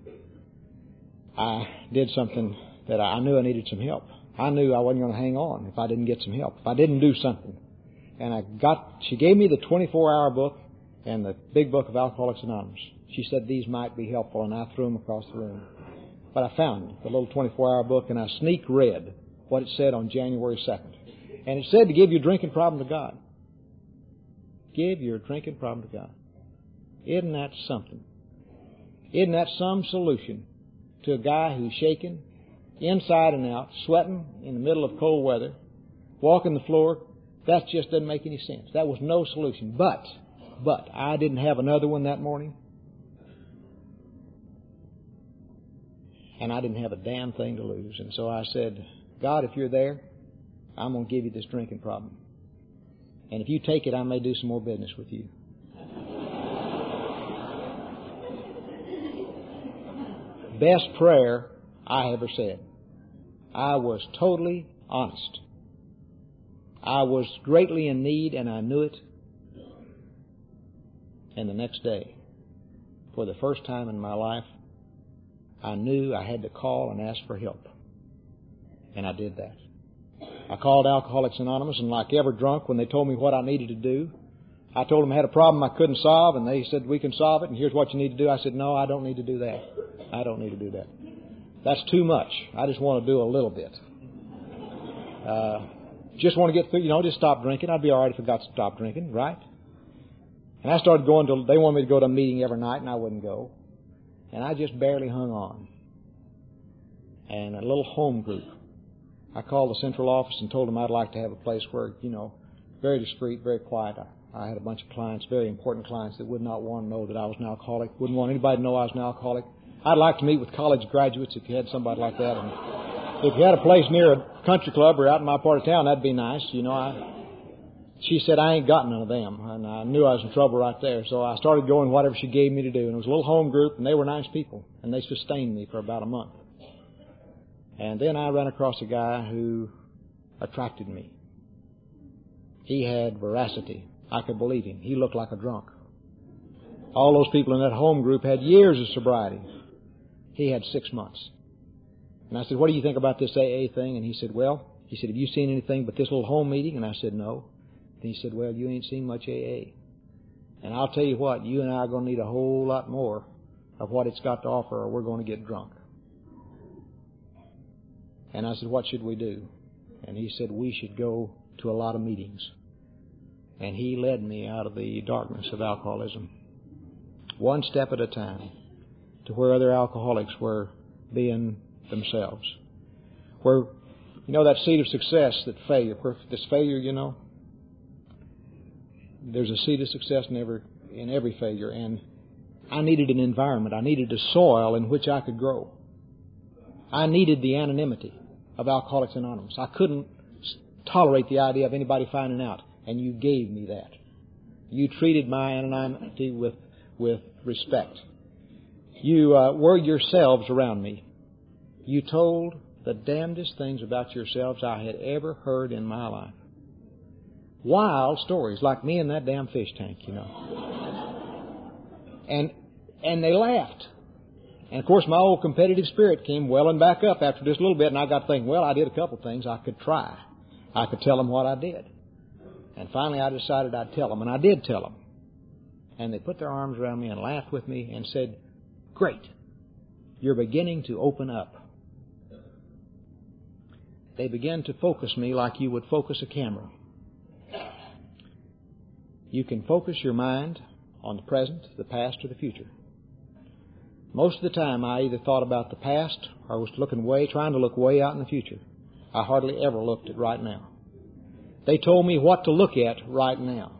I did something that I knew I needed some help. I knew I wasn't going to hang on if I didn't get some help, if I didn't do something. And she gave me the 24-hour book and the big book of Alcoholics Anonymous. She said these might be helpful, and I threw them across the room. But I found the little 24-hour book, and I sneak read what it said on January 2nd. And it said to give your drinking problem to God. Give your drinking problem to God. Isn't that something? Isn't that some solution to a guy who's shaking inside and out, sweating in the middle of cold weather, walking the floor? That just doesn't make any sense. That was no solution. But I didn't have another one that morning. And I didn't have a damn thing to lose. And so I said, "God, if you're there, I'm going to give you this drinking problem. And if you take it, I may do some more business with you." best prayer I ever said. I was totally honest. I was greatly in need, and I knew it. And the next day, for the first time in my life, I knew I had to call and ask for help. And I did that. I called Alcoholics Anonymous, and like every drunk, when they told me what I needed to do, I told them I had a problem I couldn't solve, and they said, we can solve it, and here's what you need to do. I said, no, I don't need to do that. I don't need to do that. That's too much. I just want to do a little bit. Just want to get through, just stop drinking. I'd be all right if I got to stop drinking, right? And I started going to, they wanted me to go to a meeting every night, and I wouldn't go. And I just barely hung on. And a little home group. I called the central office and told them I'd like to have a place where, very discreet, very quiet. I had a bunch of clients, very important clients, that would not want to know that I was an alcoholic, wouldn't want anybody to know I was an alcoholic. I'd like to meet with college graduates if you had somebody like that. And if you had a place near a country club or out in my part of town, that'd be nice. She said, I ain't got none of them. And I knew I was in trouble right there. So I started going whatever she gave me to do. And it was a little home group, and they were nice people. And they sustained me for about a month. And then I ran across a guy who attracted me. He had veracity. I could believe him. He looked like a drunk. All those people in that home group had years of sobriety. He had 6 months. And I said, what do you think about this AA thing? And he said, have you seen anything but this little home meeting? And I said, no. And he said, well, you ain't seen much AA. And I'll tell you what, you and I are going to need a whole lot more of what it's got to offer, or we're going to get drunk. And I said, what should we do? And he said, we should go to a lot of meetings. And he led me out of the darkness of alcoholism, one step at a time, to where other alcoholics were being themselves. Where, that seed of success, that failure, where this failure, there's a seed of success in every failure. And I needed an environment. I needed a soil in which I could grow. I needed the anonymity of Alcoholics Anonymous. I couldn't tolerate the idea of anybody finding out, and you gave me that. You treated my anonymity with respect. You were yourselves around me. You told the damnedest things about yourselves I had ever heard in my life. Wild stories, like me in that damn fish tank, And they laughed. And, of course, my old competitive spirit came welling back up after just a little bit, and I got thinking, well, I did a couple things I could try. I could tell them what I did. And finally I decided I'd tell them, and I did tell them. And they put their arms around me and laughed with me and said, great, you're beginning to open up. They began to focus me like you would focus a camera. You can focus your mind on the present, the past, or the future. Most of the time I either thought about the past or was trying to look way out in the future. I hardly ever looked at right now. They told me what to look at right now.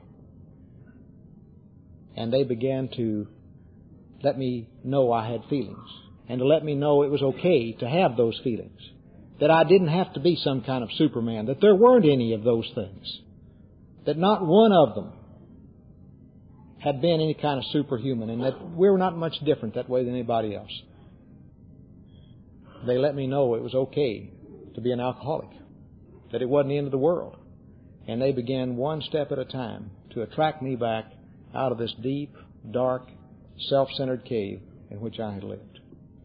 And they began to let me know I had feelings, and to let me know it was okay to have those feelings, that I didn't have to be some kind of Superman, that there weren't any of those things, that not one of them had been any kind of superhuman, and that we were not much different that way than anybody else. They let me know it was okay to be an alcoholic, that it wasn't the end of the world. And they began one step at a time to attract me back out of this deep, dark, self-centered cave in which I had lived.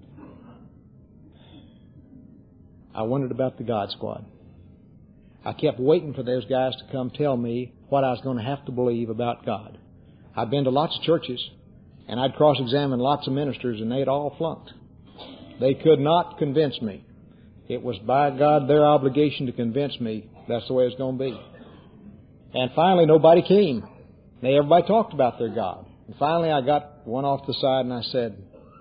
I wondered about the God Squad. I kept waiting for those guys to come tell me what I was going to have to believe about God. I'd been to lots of churches, and I'd cross-examined lots of ministers, and they'd all flunked. They could not convince me. It was, by God, their obligation to convince me that's the way it's going to be. And finally, nobody came. Everybody talked about their God. And finally, I got one off the side, and I said,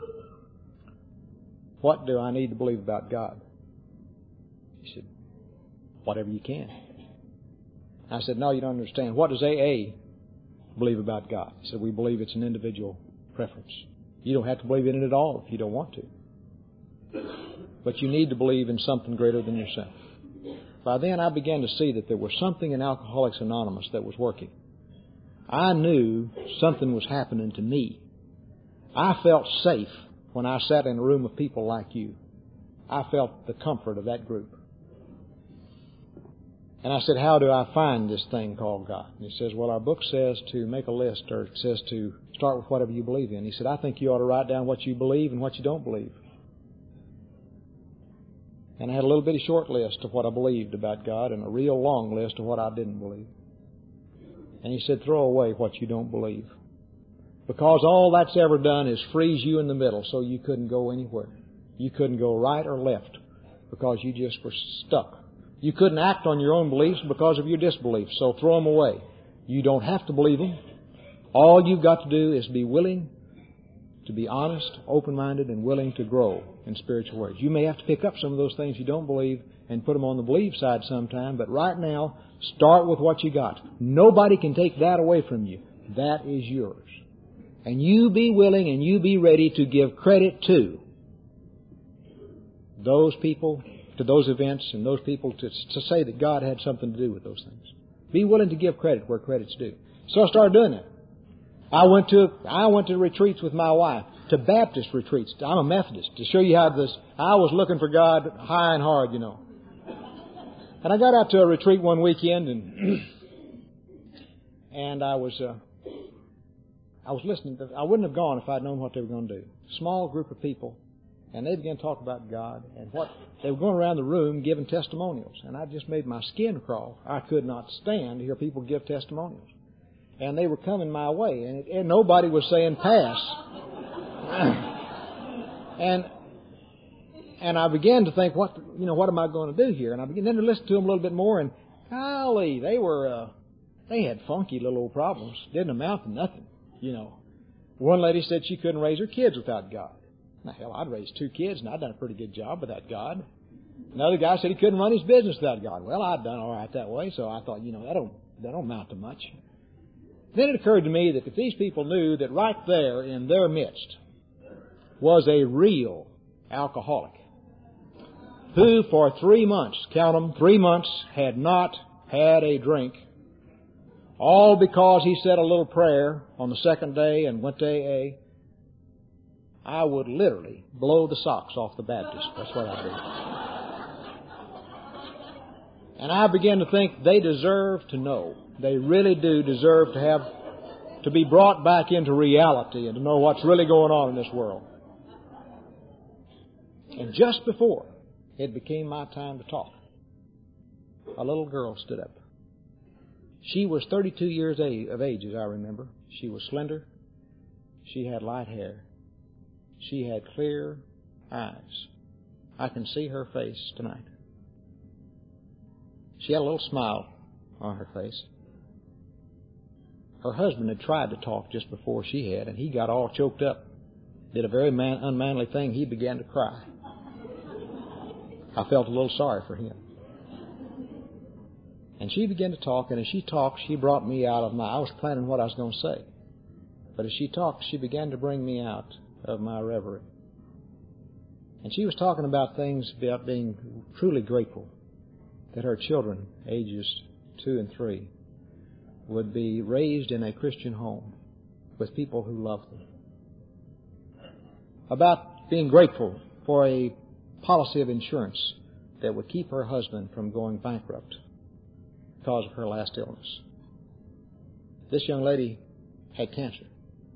what do I need to believe about God? He said, whatever you can. I said, no, you don't understand. What does AA believe about God? He said, we believe it's an individual preference. You don't have to believe in it at all if you don't want to. But you need to believe in something greater than yourself. By then I began to see that there was something in Alcoholics Anonymous that was working. I knew something was happening to me. I felt safe when I sat in a room of people like you. I felt the comfort of that group. And I said, how do I find this thing called God? And he says, well, our book says to make a list, or it says to start with whatever you believe in. He said, I think you ought to write down what you believe and what you don't believe. And I had a little bitty short list of what I believed about God and a real long list of what I didn't believe. And he said, throw away what you don't believe. Because all that's ever done is freeze you in the middle so you couldn't go anywhere. You couldn't go right or left because you just were stuck. You couldn't act on your own beliefs because of your disbeliefs, so throw them away. You don't have to believe them. All you've got to do is be willing to be honest, open-minded, and willing to grow in spiritual ways. You may have to pick up some of those things you don't believe and put them on the believe side sometime, but right now, start with what you got. Nobody can take that away from you. That is yours. And you be willing and you be ready to give credit to those people, to those events, and those people to say that God had something to do with those things. Be willing to give credit where credit's due. So I started doing that. I went to retreats with my wife, to Baptist retreats. I'm a Methodist. To show you how I was looking for God high and hard, you know. And I got out to a retreat one weekend, and I was listening. I wouldn't have gone if I'd known what they were going to do. Small group of people, and they began to talk about God and what they were going around the room giving testimonials, and I just made my skin crawl. I could not stand to hear people give testimonials. And they were coming my way, and nobody was saying pass. And I began to think, what am I going to do here? And I began to listen to them a little bit more, and golly, they had funky little old problems. Didn't amount to nothing, you know. One lady said she couldn't raise her kids without God. Now, hell, I'd raised 2 kids, and I'd done a pretty good job without God. Another guy said he couldn't run his business without God. Well, I'd done all right that way, so I thought, that don't amount to much. Then it occurred to me that if these people knew that right there in their midst was a real alcoholic who for 3 months, count them, 3 months, had not had a drink, all because he said a little prayer on the second day and went to AA, I would literally blow the socks off the Baptist. That's what I did. And I began to think they deserve to know. They really do deserve to be brought back into reality and to know what's really going on in this world. And just before it became my time to talk, a little girl stood up. She was 32 years of age, as I remember. She was slender. She had light hair. She had clear eyes. I can see her face tonight. She had a little smile on her face. Her husband had tried to talk just before she had, and he got all choked up. Did a very unmanly thing. He began to cry. I felt a little sorry for him. And she began to talk, and as she talked, she brought me out of I was planning what I was going to say. But as she talked, she began to bring me out of my reverie. And she was talking about things, about being truly grateful that her children, ages 2 and 3, would be raised in a Christian home with people who love them. About being grateful for a policy of insurance that would keep her husband from going bankrupt because of her last illness. This young lady had cancer,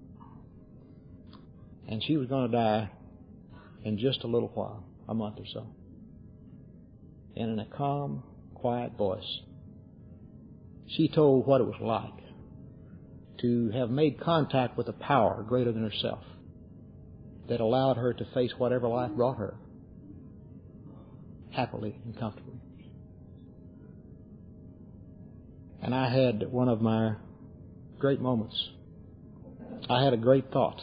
and she was going to die in just a little while, a month or so. And in a calm, quiet voice, she told what it was like to have made contact with a power greater than herself that allowed her to face whatever life brought her happily and comfortably. And I had one of my great moments. I had a great thought.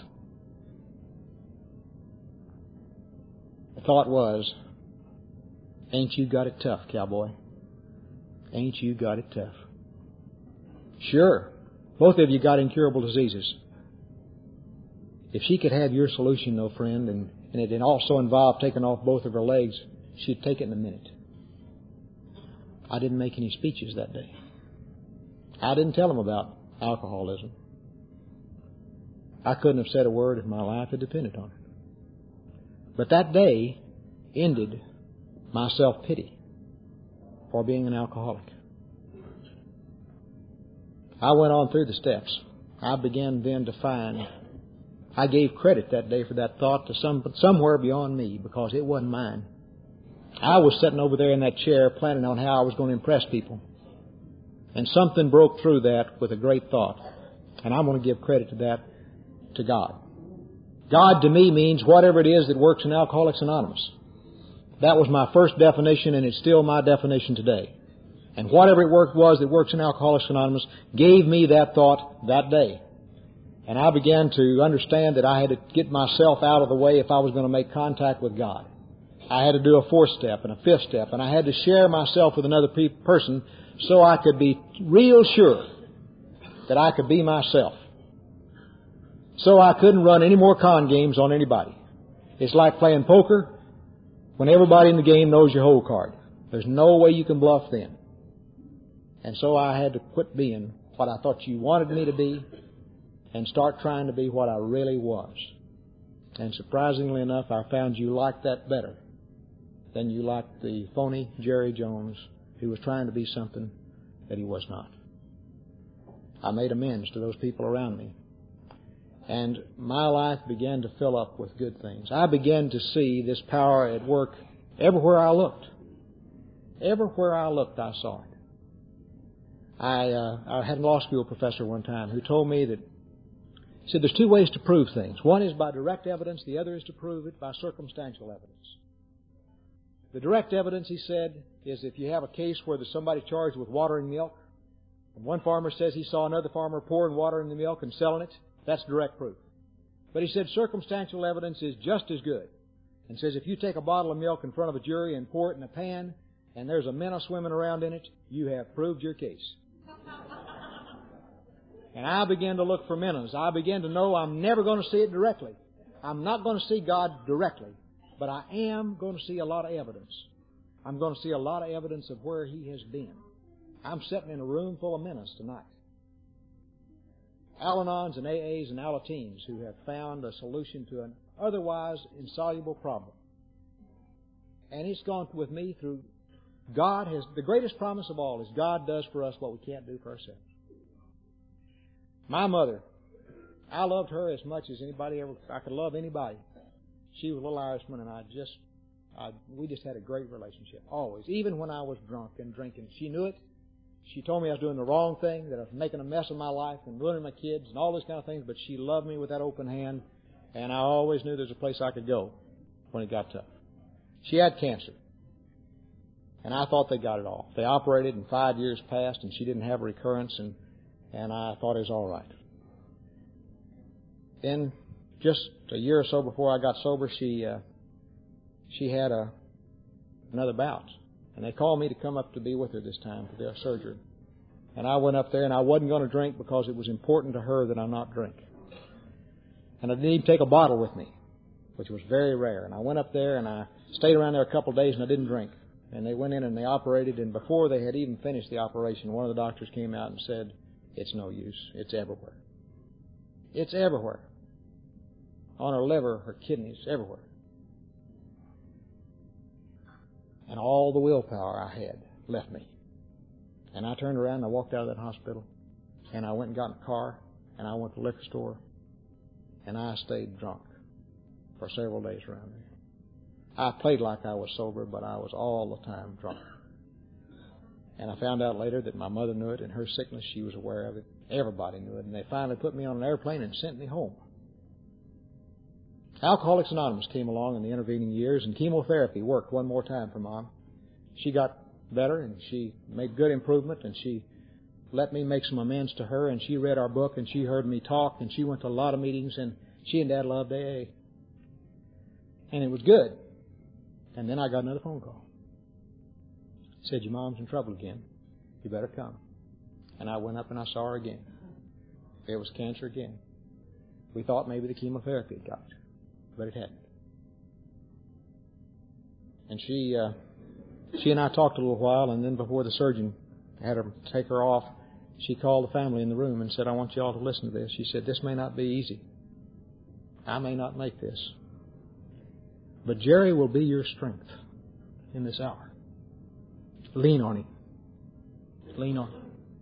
The thought was, ain't you got it tough, cowboy? Ain't you got it tough? Sure, both of you got incurable diseases. If she could have your solution, though, friend, and it also involved taking off both of her legs, she'd take it in a minute. I didn't make any speeches that day. I didn't tell them about alcoholism. I couldn't have said a word if my life had depended on it. But that day ended my self-pity for being an alcoholic. I went on through the steps. I began then to find I gave credit that day for that thought to somewhere beyond me, because it wasn't mine. I was sitting over there in that chair planning on how I was going to impress people. And something broke through that with a great thought. And I'm going to give credit to that to God. God to me means whatever it is that works in Alcoholics Anonymous. That was my first definition, and it's still my definition today. And whatever it was that works in Alcoholics Anonymous gave me that thought that day. And I began to understand that I had to get myself out of the way if I was going to make contact with God. I had to do a fourth step and a fifth step, and I had to share myself with another person so I could be real sure that I could be myself. So I couldn't run any more con games on anybody. It's like playing poker when everybody in the game knows your hole card. There's no way you can bluff then. And so I had to quit being what I thought you wanted me to be and start trying to be what I really was. And surprisingly enough, I found you liked that better than you liked the phony Jerry Jones who was trying to be something that he was not. I made amends to those people around me. And my life began to fill up with good things. I began to see this power at work everywhere I looked. Everywhere I looked, I saw it. I had a law school professor one time who told me that, he said, there's two ways to prove things. One is by direct evidence. The other is to prove it by circumstantial evidence. The direct evidence, he said, is if you have a case where there's somebody charged with watering milk, and one farmer says he saw another farmer pouring water in the milk and selling it, that's direct proof. But he said circumstantial evidence is just as good. And says if you take a bottle of milk in front of a jury and pour it in a pan, and there's a minnow swimming around in it, you have proved your case. And I began to look for minnows. I began to know I'm never going to see it directly. I'm not going to see God directly, but I am going to see a lot of evidence. I'm going to see a lot of evidence of where He has been. I'm sitting in a room full of minnows tonight. Al-Anons and AAs and Alateens who have found a solution to an otherwise insoluble problem. And it's gone with me through God has, the greatest promise of all is God does for us what we can't do for ourselves. My mother, I loved her as much as anybody ever, I could love anybody. She was a little Irishman, and we just had a great relationship, always. Even when I was drunk and drinking. She knew it. She told me I was doing the wrong thing, that I was making a mess of my life and ruining my kids and all those kind of things, but she loved me with that open hand, and I always knew there's a place I could go when it got tough. She had cancer, and I thought they got it all. They operated, and 5 years passed, and she didn't have a recurrence, and I thought it was all right. Then, just a year or so before I got sober, she had another bout. And they called me to come up to be with her this time for their surgery. And I went up there, and I wasn't going to drink because it was important to her that I not drink. And I didn't even take a bottle with me, which was very rare. And I went up there, and I stayed around there a couple of days, and I didn't drink. And they went in and they operated, and before they had even finished the operation, one of the doctors came out and said, "It's no use. It's everywhere. It's everywhere. On her liver, her kidneys, everywhere." And all the willpower I had left me. And I turned around and I walked out of that hospital. And I went and got in a car. And I went to the liquor store. And I stayed drunk for several days around there. I played like I was sober, but I was all the time drunk. And I found out later that my mother knew it. In her sickness, she was aware of it. Everybody knew it. And they finally put me on an airplane and sent me home. Alcoholics Anonymous came along in the intervening years, and chemotherapy worked one more time for Mom. She got better, and she made good improvement, and she let me make some amends to her, and she read our book, and she heard me talk, and she went to a lot of meetings, and she and Dad loved AA. And it was good. And then I got another phone call. Said, "Your Mom's in trouble again. You better come." And I went up and I saw her again. It was cancer again. We thought maybe the chemotherapy had got it. But it hadn't. And she and I talked a little while, and then before the surgeon had her take her off, she called the family in the room and said, "I want you all to listen to this." She said, "This may not be easy. I may not make this. But Jerry will be your strength in this hour. Lean on him. Lean on him.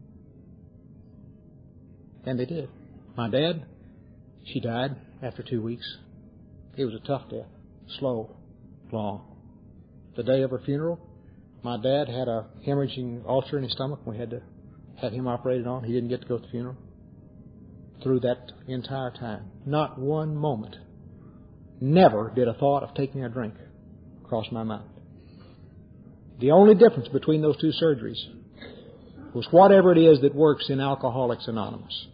And they did. My dad, she died after 2 weeks. It was a tough death. Slow, long. The day of her funeral, my dad had a hemorrhaging ulcer in his stomach. We had to have him operated on. He didn't get to go to the funeral. Through that entire time, not one moment, never did a thought of taking a drink cross my mind. The only difference between those two surgeries was whatever it is that works in Alcoholics Anonymous.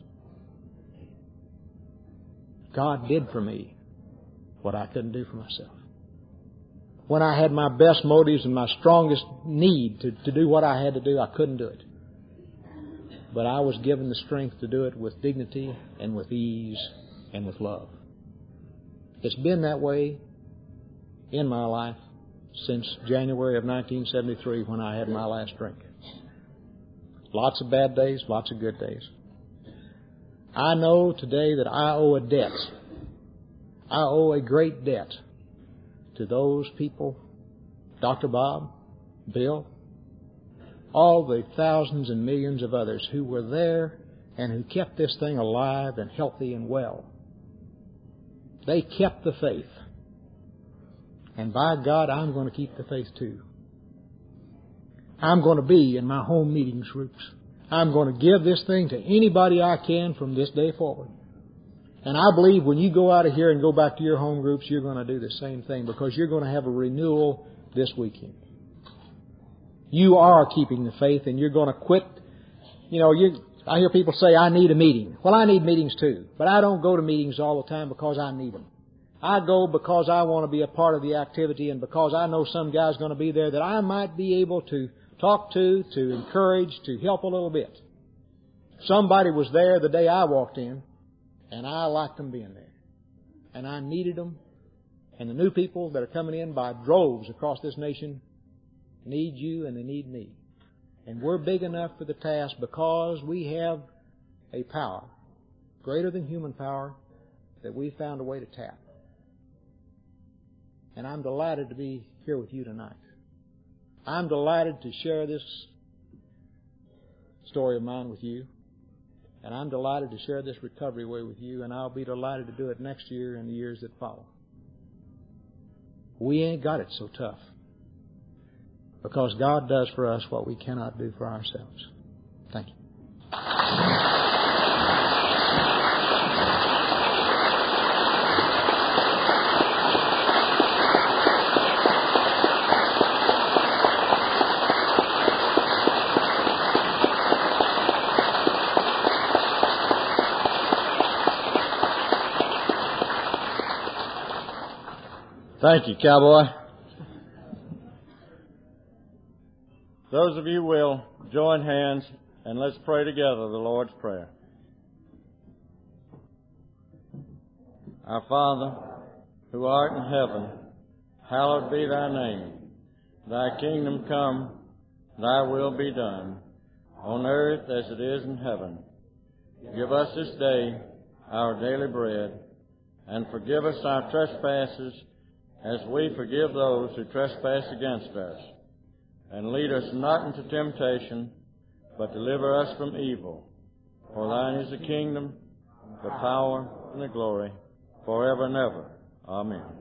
God did for me what I couldn't do for myself. When I had my best motives and my strongest need to do what I had to do, I couldn't do it. But I was given the strength to do it with dignity and with ease and with love. It's been that way in my life since January of 1973 when I had my last drink. Lots of bad days, lots of good days. I know today that I owe a debt. I owe a great debt to those people, Dr. Bob, Bill, all the thousands and millions of others who were there and who kept this thing alive and healthy and well. They kept the faith. And by God, I'm going to keep the faith too. I'm going to be in my home meetings groups. I'm going to give this thing to anybody I can from this day forward. And I believe when you go out of here and go back to your home groups, you're going to do the same thing because you're going to have a renewal this weekend. You are keeping the faith and you're going to quit. I hear people say, I need a meeting. Well, I need meetings too. But I don't go to meetings all the time because I need them. I go because I want to be a part of the activity and because I know some guy's going to be there that I might be able to talk to encourage, to help a little bit. Somebody was there the day I walked in, and I liked them being there. And I needed them. And the new people that are coming in by droves across this nation need you and they need me. And we're big enough for the task because we have a power greater than human power that we found a way to tap. And I'm delighted to be here with you tonight. I'm delighted to share this story of mine with you. And I'm delighted to share this recovery way with you. And I'll be delighted to do it next year and the years that follow. We ain't got it so tough. Because God does for us what we cannot do for ourselves. Thank you. Thank you, cowboy. Those of you will join hands and let's pray together the Lord's Prayer. Our Father, who art in heaven, hallowed be thy name. Thy kingdom come, thy will be done, on earth as it is in heaven. Give us this day our daily bread, and forgive us our trespasses as we forgive those who trespass against us. And lead us not into temptation, but deliver us from evil. For thine is the kingdom, the power, and the glory, forever and ever. Amen.